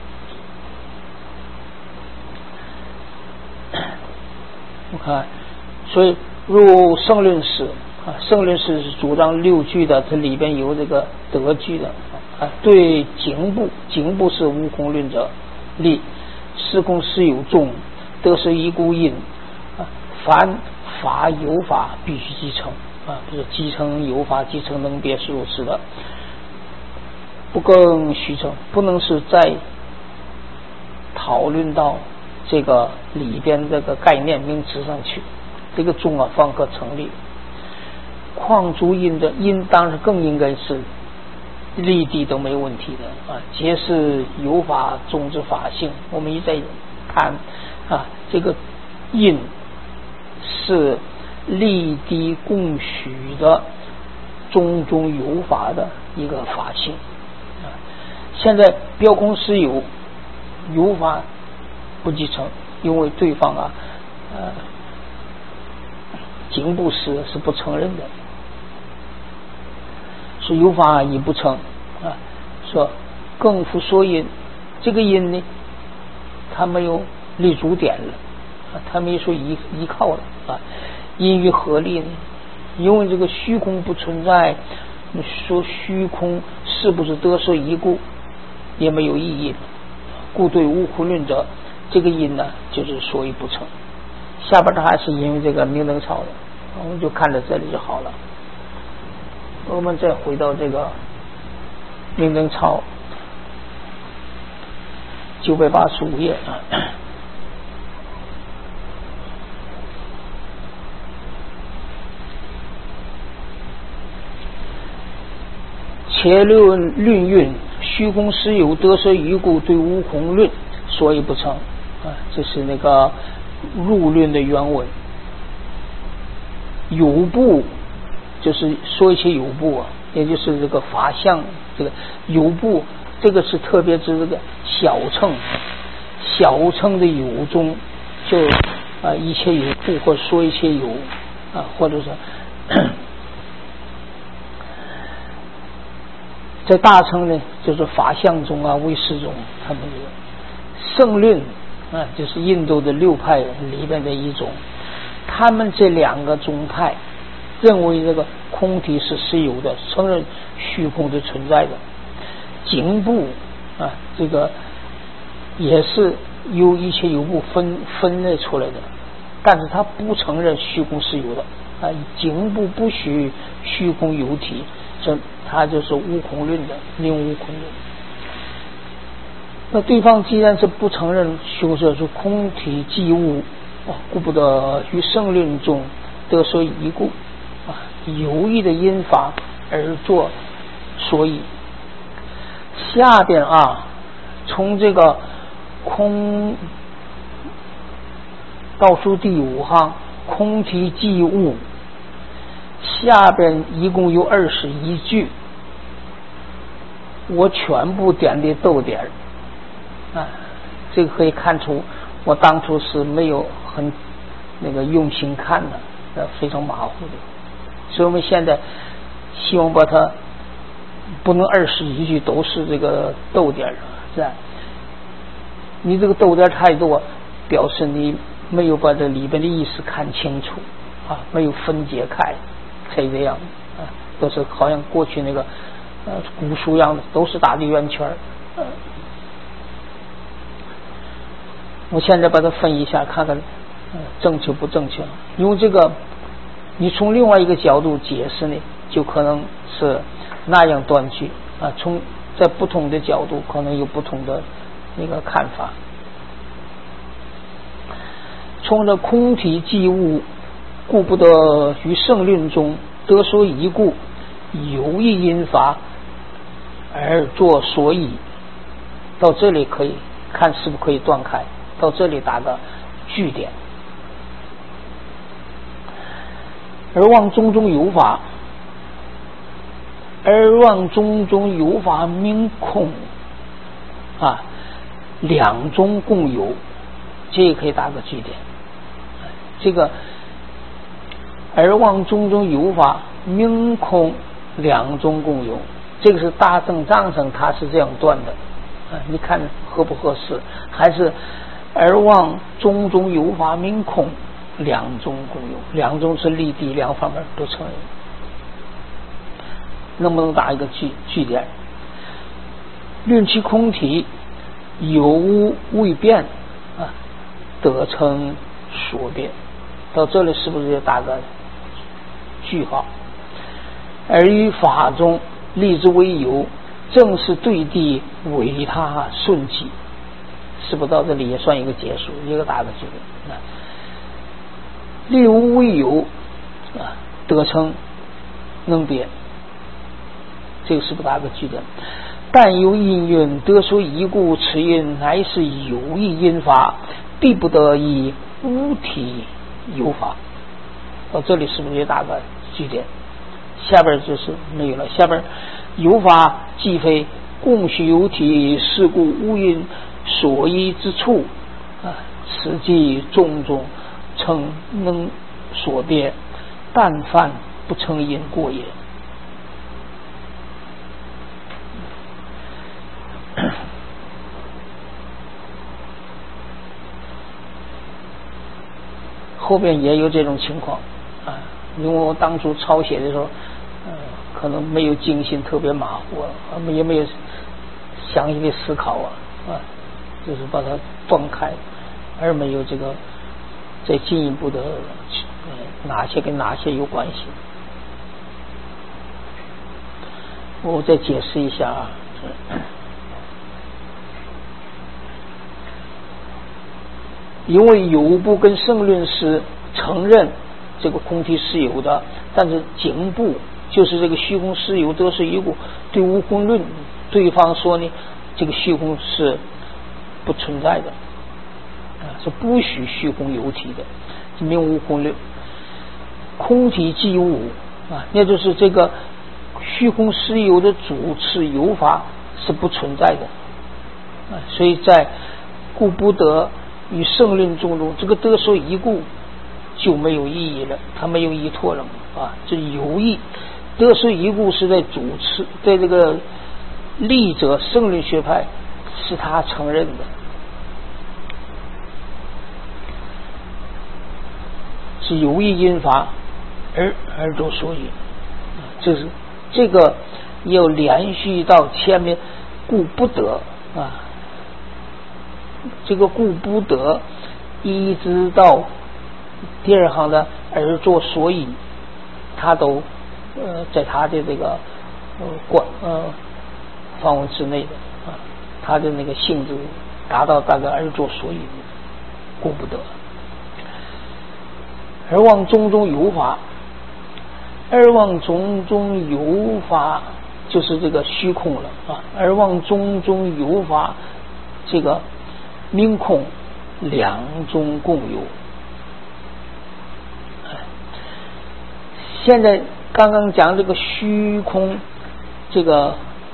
我看，所以入圣论史啊，圣论史是主张六句的，这里边有这个得句的啊，对经部，经部是无空论者立。实空实有众，得所依故因啊，凡法有法必须继承啊，不是继承有法，继承能别是如此的，不更虚称，不能是在讨论到这个里边这个概念名词上去，这个众啊方可成立。况诸因的因当然更应该是立地都没问题的啊，皆是有法中之法性。我们一再看啊，这个因是立地共许的中中有法的一个法性啊。现在标空实有，有法不继承，因为对方啊，呃，经部师是不承认的。说有法亦不成啊，说更复说因，这个因呢，他没有立足点了啊，他没说依依靠了啊，因于何立呢？因为这个虚空不存在，你说虚空是不是得所依故，也没有意义，故对无苦论者，这个因呢，就是所以不成。下边他还是因为这个明灯抄的，我们就看到这里就好了。我们再回到这个明灯抄九百八十五页啊，且论论运，虚空实有，得所依故，对无空论所以不成啊，这是那个入论的原文。有部就是说一些有部啊，也就是这个法相，这个有部，这个是特别指这个小乘，小乘的有中，就啊一切有部，或者说一些有啊，或者是在大乘呢，就是法相中啊、唯识中，他们这个圣论啊，就是印度的六派里边的一种，他们这两个宗派认为这个空体是实有的，承认虚空的存在的。经部啊，这个也是由一切有部分分类出来的，但是他不承认虚空是有的啊，经部不许虚空有体，这他就是无空论的，另无空论。那对方既然是不承认虚空是空体即物，故不得于圣论中得所依故啊，有意的因法而作所以。下边啊，从这个空倒数第五行空体即物，下边一共有二十一句，我全部点的逗点啊，这个可以看出我当初是没有很那个用心看的，呃，非常马虎的。所以我们现在希望把它不能二十一句都是这个逗点，是吧？你这个逗点太多，表示你没有把这里边的意思看清楚啊，没有分解开，才这样啊，都是好像过去那个呃古书样的，都是打的圆圈。呃，我现在把它分一下，看看呃正确不正确。因为这个，你从另外一个角度解释呢，就可能是那样断句啊。从在不同的角度，可能有不同的那个看法。从这空体即物，故不得于圣论中得所宜故，有意因法而作所以。到这里可以看是不是可以断开，到这里打个句点。而望中中有法，而望中中有法名空啊，两中共有，这也可以打个句点。这个而望中中有法名空两中共有，这个是大正藏上他是这样断的啊，你看合不合适？还是而望中中有法名空两中共有，两中是立地两方面都承认，能不能打一个句句点？论其空体有无未变啊，得称所变。到这里是不是要打个句号？而于法中立之为有，正是对地为他顺己，是不是到这里也算一个结束，一个打个句点？立无为有啊，得称能变，这个是不是打个句点？但有因缘得所宜故，此因乃是有意因法，必不得以无体有法。到这里是不是也打个句点？下边就是没有了。下边有法既非共须有体，是故无因所依之处啊，此即种种称能所变，但犯不成因过也。后边也有这种情况啊，因为我当初抄写的时候，呃，可能没有精心，特别马虎啊，也没有详细的思考啊，啊，就是把它断开，而没有这个再进一步的、呃、哪些跟哪些有关系。我再解释一下啊。因为有部跟圣论是承认这个空体是有的，但是经部就是这个虚空是有得是一故，对无空论对方说呢，这个虚空是不存在的啊，是不许虚空有体的，名无空论。空体即无啊，那就是这个虚空是有的主持有法是不存在的啊，所以在故不得与圣论中中，这个得所宜故就没有意义了，它没有依托了啊，这有意得所宜故是在主持，在这个立者圣论学派是他承认的，是有意因法而而作所以，这是这个要连续到前面故不得啊。这个故不得一直到第二行的而作所以，他都呃在他的这个呃管呃范围之内的啊，他的那个性质达到大概而作所以，故不得。而望中中有法，而望中中有法就是这个虚空了啊，而望中中有法这个名空两中共有现在刚刚讲这个虚空，这个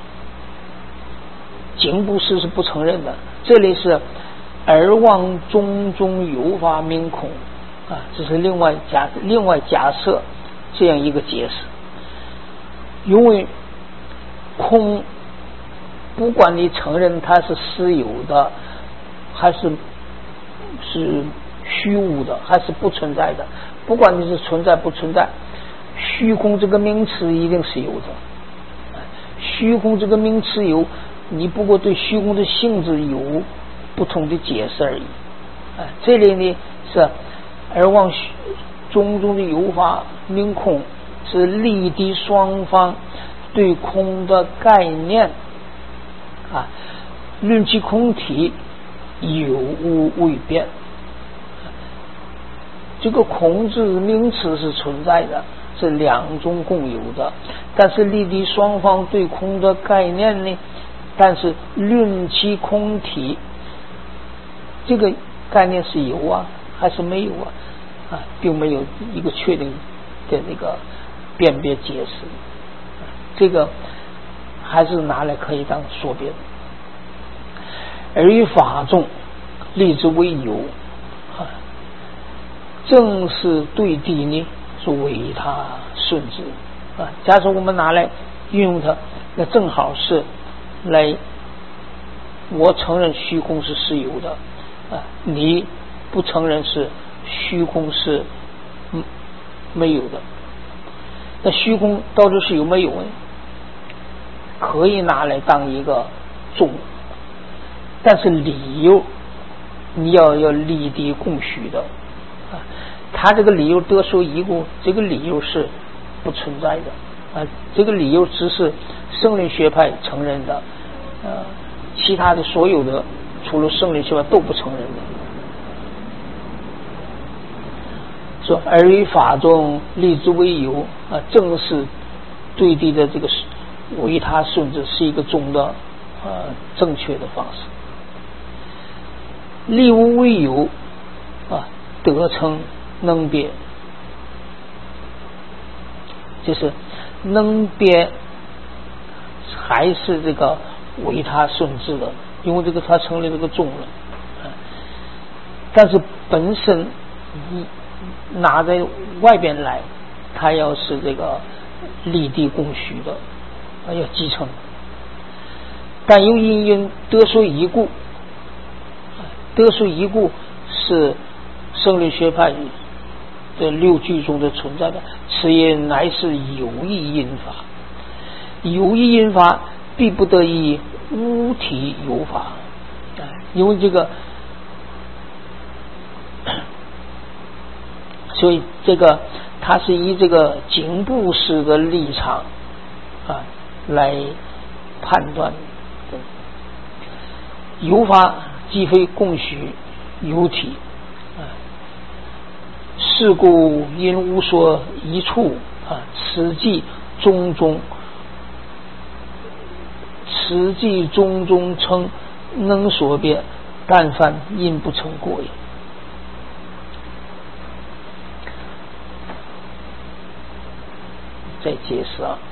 经部师是不承认的，这里是而望中中有法名空啊，这是另外假另外假设这样一个解释。因为空不管你承认它是实有的，还是是虚无的，还是不存在的，不管你是存在不存在，虚空这个名词一定是有的。虚空这个名词有，你不过对虚空的性质有不同的解释而已。啊，这里呢是而望中中的有法名空，是立地双方对空的概念啊，论其空体有无未变。这个空字名词是存在的，是两种共有的，但是立地双方对空的概念呢，但是论其空体，这个概念是有啊还是没有啊？啊，并没有一个确定的那个辨别解释，这个还是拿来可以当说别的。而于法中立之为有啊，正是对地呢是为他顺之啊。假设我们拿来运用它，那正好是来，我承认虚空是实有的啊，你不承认是虚空是嗯没有的。那虚空到底是有没有呢？可以拿来当一个重，但是理由你要要立地共许的啊。他这个理由得说一故，这个理由是不存在的啊，这个理由只是圣灵学派承认的，呃，其他的所有的除了圣灵学派都不承认的。说而于法中立之为有啊，正是对地的这个为他顺之是一个中的呃正确的方式。立无为有啊，得称能别，就是能别还是这个为他顺之的，因为这个他成了这个中了，啊，但是本身拿在外边来，他要是这个立地共许的，啊，要继承。但又因因得说一故，得说一故是圣灵学派的六句中的存在的，此也乃是有意因法。有意因法必不得以无体有法，因为这个，所以这个他是以这个经部师的立场啊来判断的。有法既非共许有体啊，是故因无所一处啊，此即中中此即中中称能所别，但凡因不成过也。再解释啊，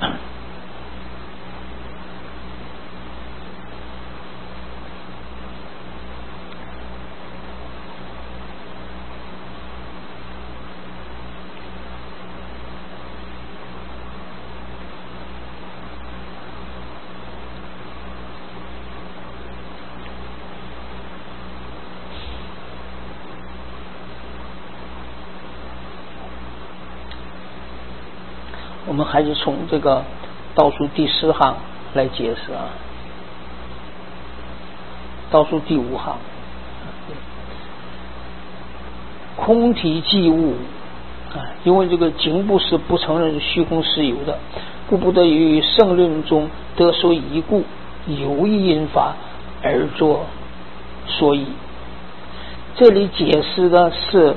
我们还是从这个倒数第十行来解释啊。倒数第五行，空体即物啊，因为这个经部是不承认虚空实有的，故不得于圣论中得说一故，有意因法而作所以。这里解释的是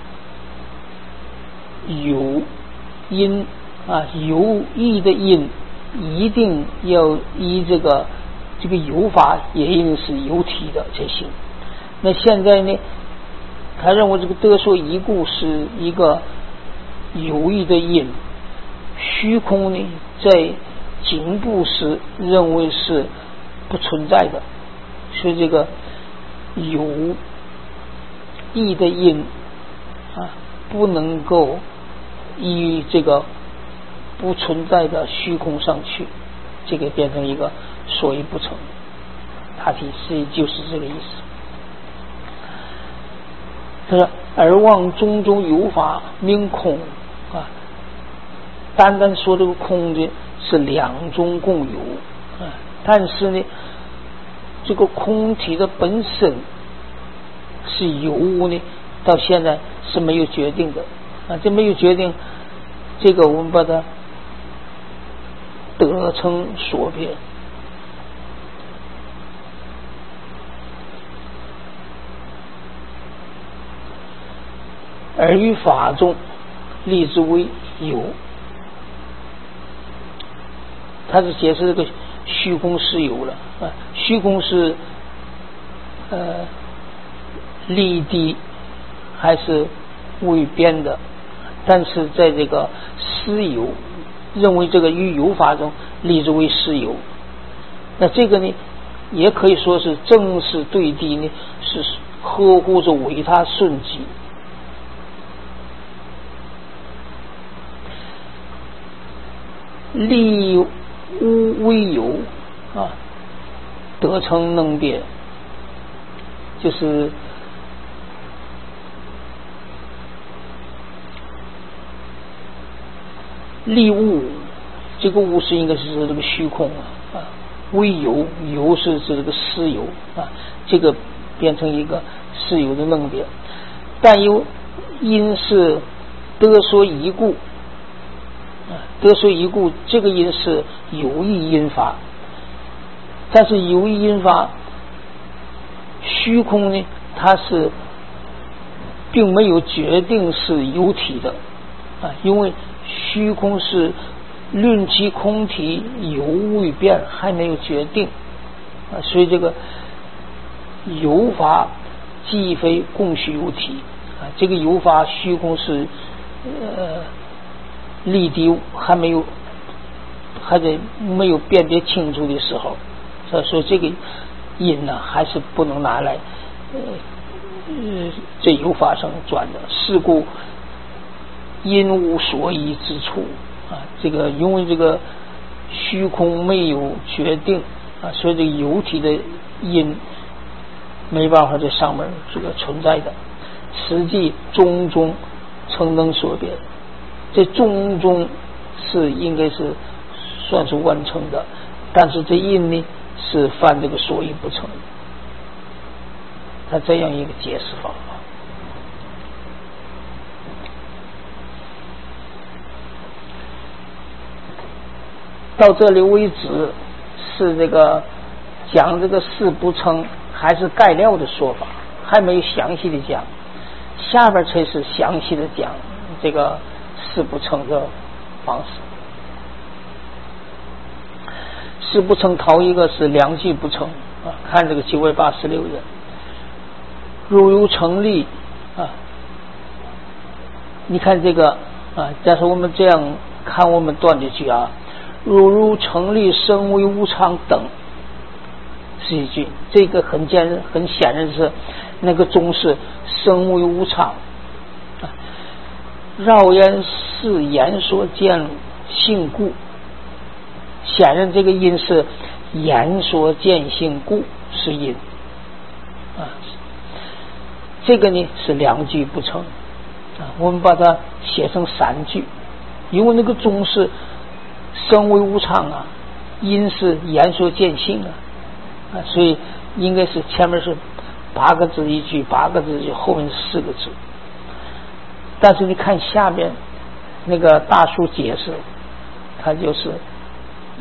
有因啊，有意的因一定要依这个这个有法，也一定是有体的才行。那现在呢，他认为这个得说一故是一个有意的因虚空呢在颈部时认为是不存在的，所以这个有意的因啊不能够依这个不存在的虚空上去，这个变成一个所以不成，大体是就是这个意思。他说而望中中有法名空啊，单单说这个空的是两中共有啊，但是呢这个空体的本身是有无呢，到现在是没有决定的啊，这没有决定，这个我们把它得成所变。而于法中立之为有，他是解释这个虚空是有了啊，虚空是呃立地还是未变的，但是在这个私有认为这个于有法中立之为私有，那这个呢也可以说是正是对地呢是呵护着为他顺己，立无为有啊，得成能变，就是立物，这个物是应该是指这个虚空啊，啊为有，有是指这个私有啊，这个变成一个私有的能变，但有因是得所依故。得所依故，这个因是有意因法，但是有意因法虚空呢它是并没有决定是有体的啊，因为虚空是论其空体有未变，还没有决定啊，所以这个有法既非共虚有体啊，这个有法虚空是呃立地还没有还在没有辨别清楚的时候，所以说这个因呢还是不能拿来呃这有法上转的，是故因无所依之处啊，这个因为这个虚空没有决定啊，所以这个有体的因没办法在上面这个存在的，实际中中成能所变，这中中是应该是算是完成的，但是这因呢是犯这个所以不成，他这样一个解释法。到这里为止是这个讲这个事不成还是概料的说法，还没有详细的讲，下边才是详细的讲这个事不成的方式。事不成头一个是两句不成啊，看这个九百八十六人，如有成立啊，你看这个啊，假设我们这样看我们断的句啊，如如成立生为无常等是一句，这个很简很显然是那个中是生为无常啊，绕言是言所见性故，显然这个因是言所见性故是因啊，这个呢是两句不成啊，我们把它写成三句，因为那个中是生为无常啊，因是言所见性啊，啊，所以应该是前面是八个字一句，八个字一句，后面是四个字。但是你看下面那个大书解释，它就是嗯，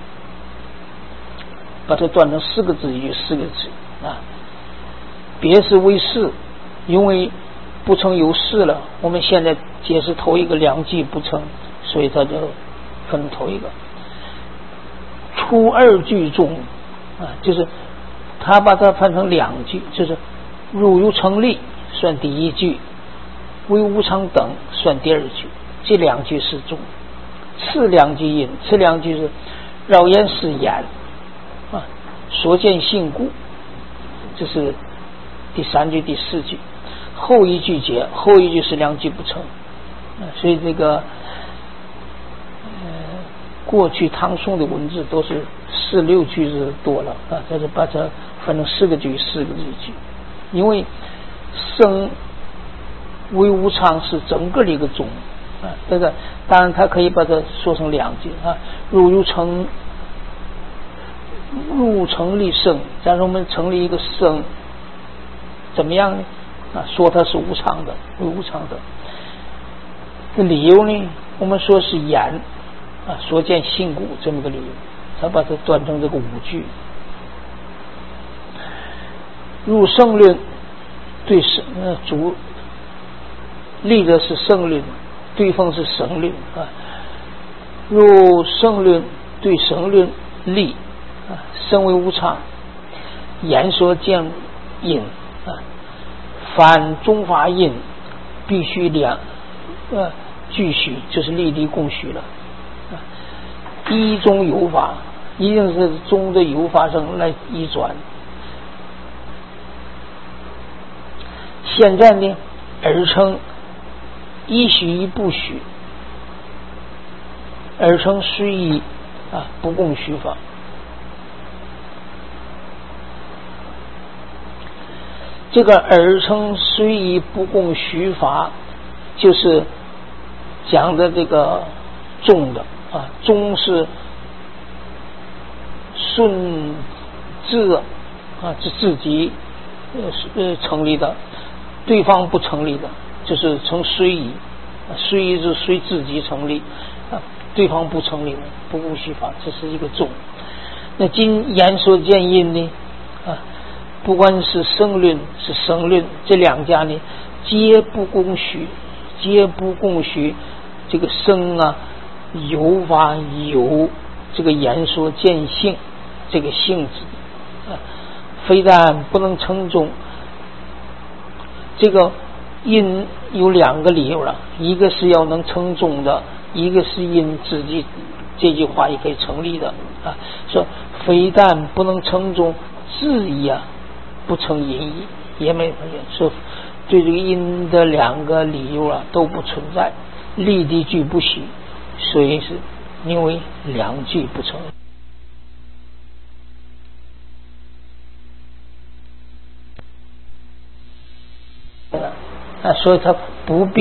把它断成四个字一句，四个字啊。别是为是，因为不成有事了，我们现在解释头一个两句不成，所以它就分头一个。初二句中啊，就是他把它分成两句，就是如有成立算第一句，为无常等算第二句，这两句是中。 次两句音，次两句是绕言是言啊，所见性故，这是第三句第四句，后一句结，后一句是两句不成，啊、所以这个呃过去唐宋的文字都是四六句是多了啊，这是把它分成四个句四个句，因为生为无常是整个的一个宗啊，这个当然他可以把它说成两句啊，入入成入成立生，假如我们成立一个生，怎么样呢？啊，说它是无常的，为无常的。这理由呢，我们说是言啊，所见性故这么个理由，他把它断成这个五句。入圣论对圣呃主立的是圣论，对方是神论啊。入圣论对神论立啊，身为无常，言说见因啊，凡中法印必须两呃俱许，就是立地共许了啊。一中有法，一定是中的有法上来移转。现在呢，而称一许一不许，而称虽一啊，不共许法。这个而称虽一不共许法，就是讲的这个宗的啊，宗是顺自啊，是自己呃成立的，对方不成立的，就是成虽一，虽一是虽自己成立啊，对方不成立的，不共许法，这是一个宗。那今言说见因呢啊？不管是生论是生论，这两家呢，皆不共许，皆不共许这个生啊，有法有这个言说见性这个性质啊，非但不能称宗。这个因有两个理由了，一个是要能称宗的，一个是因自己这句话也可以成立的啊。说非但不能称宗，自义啊。不成因义，也没有说对这个因的两个理由啊都不存在，立地句不许，所以是因为两句不成啊，所以他不必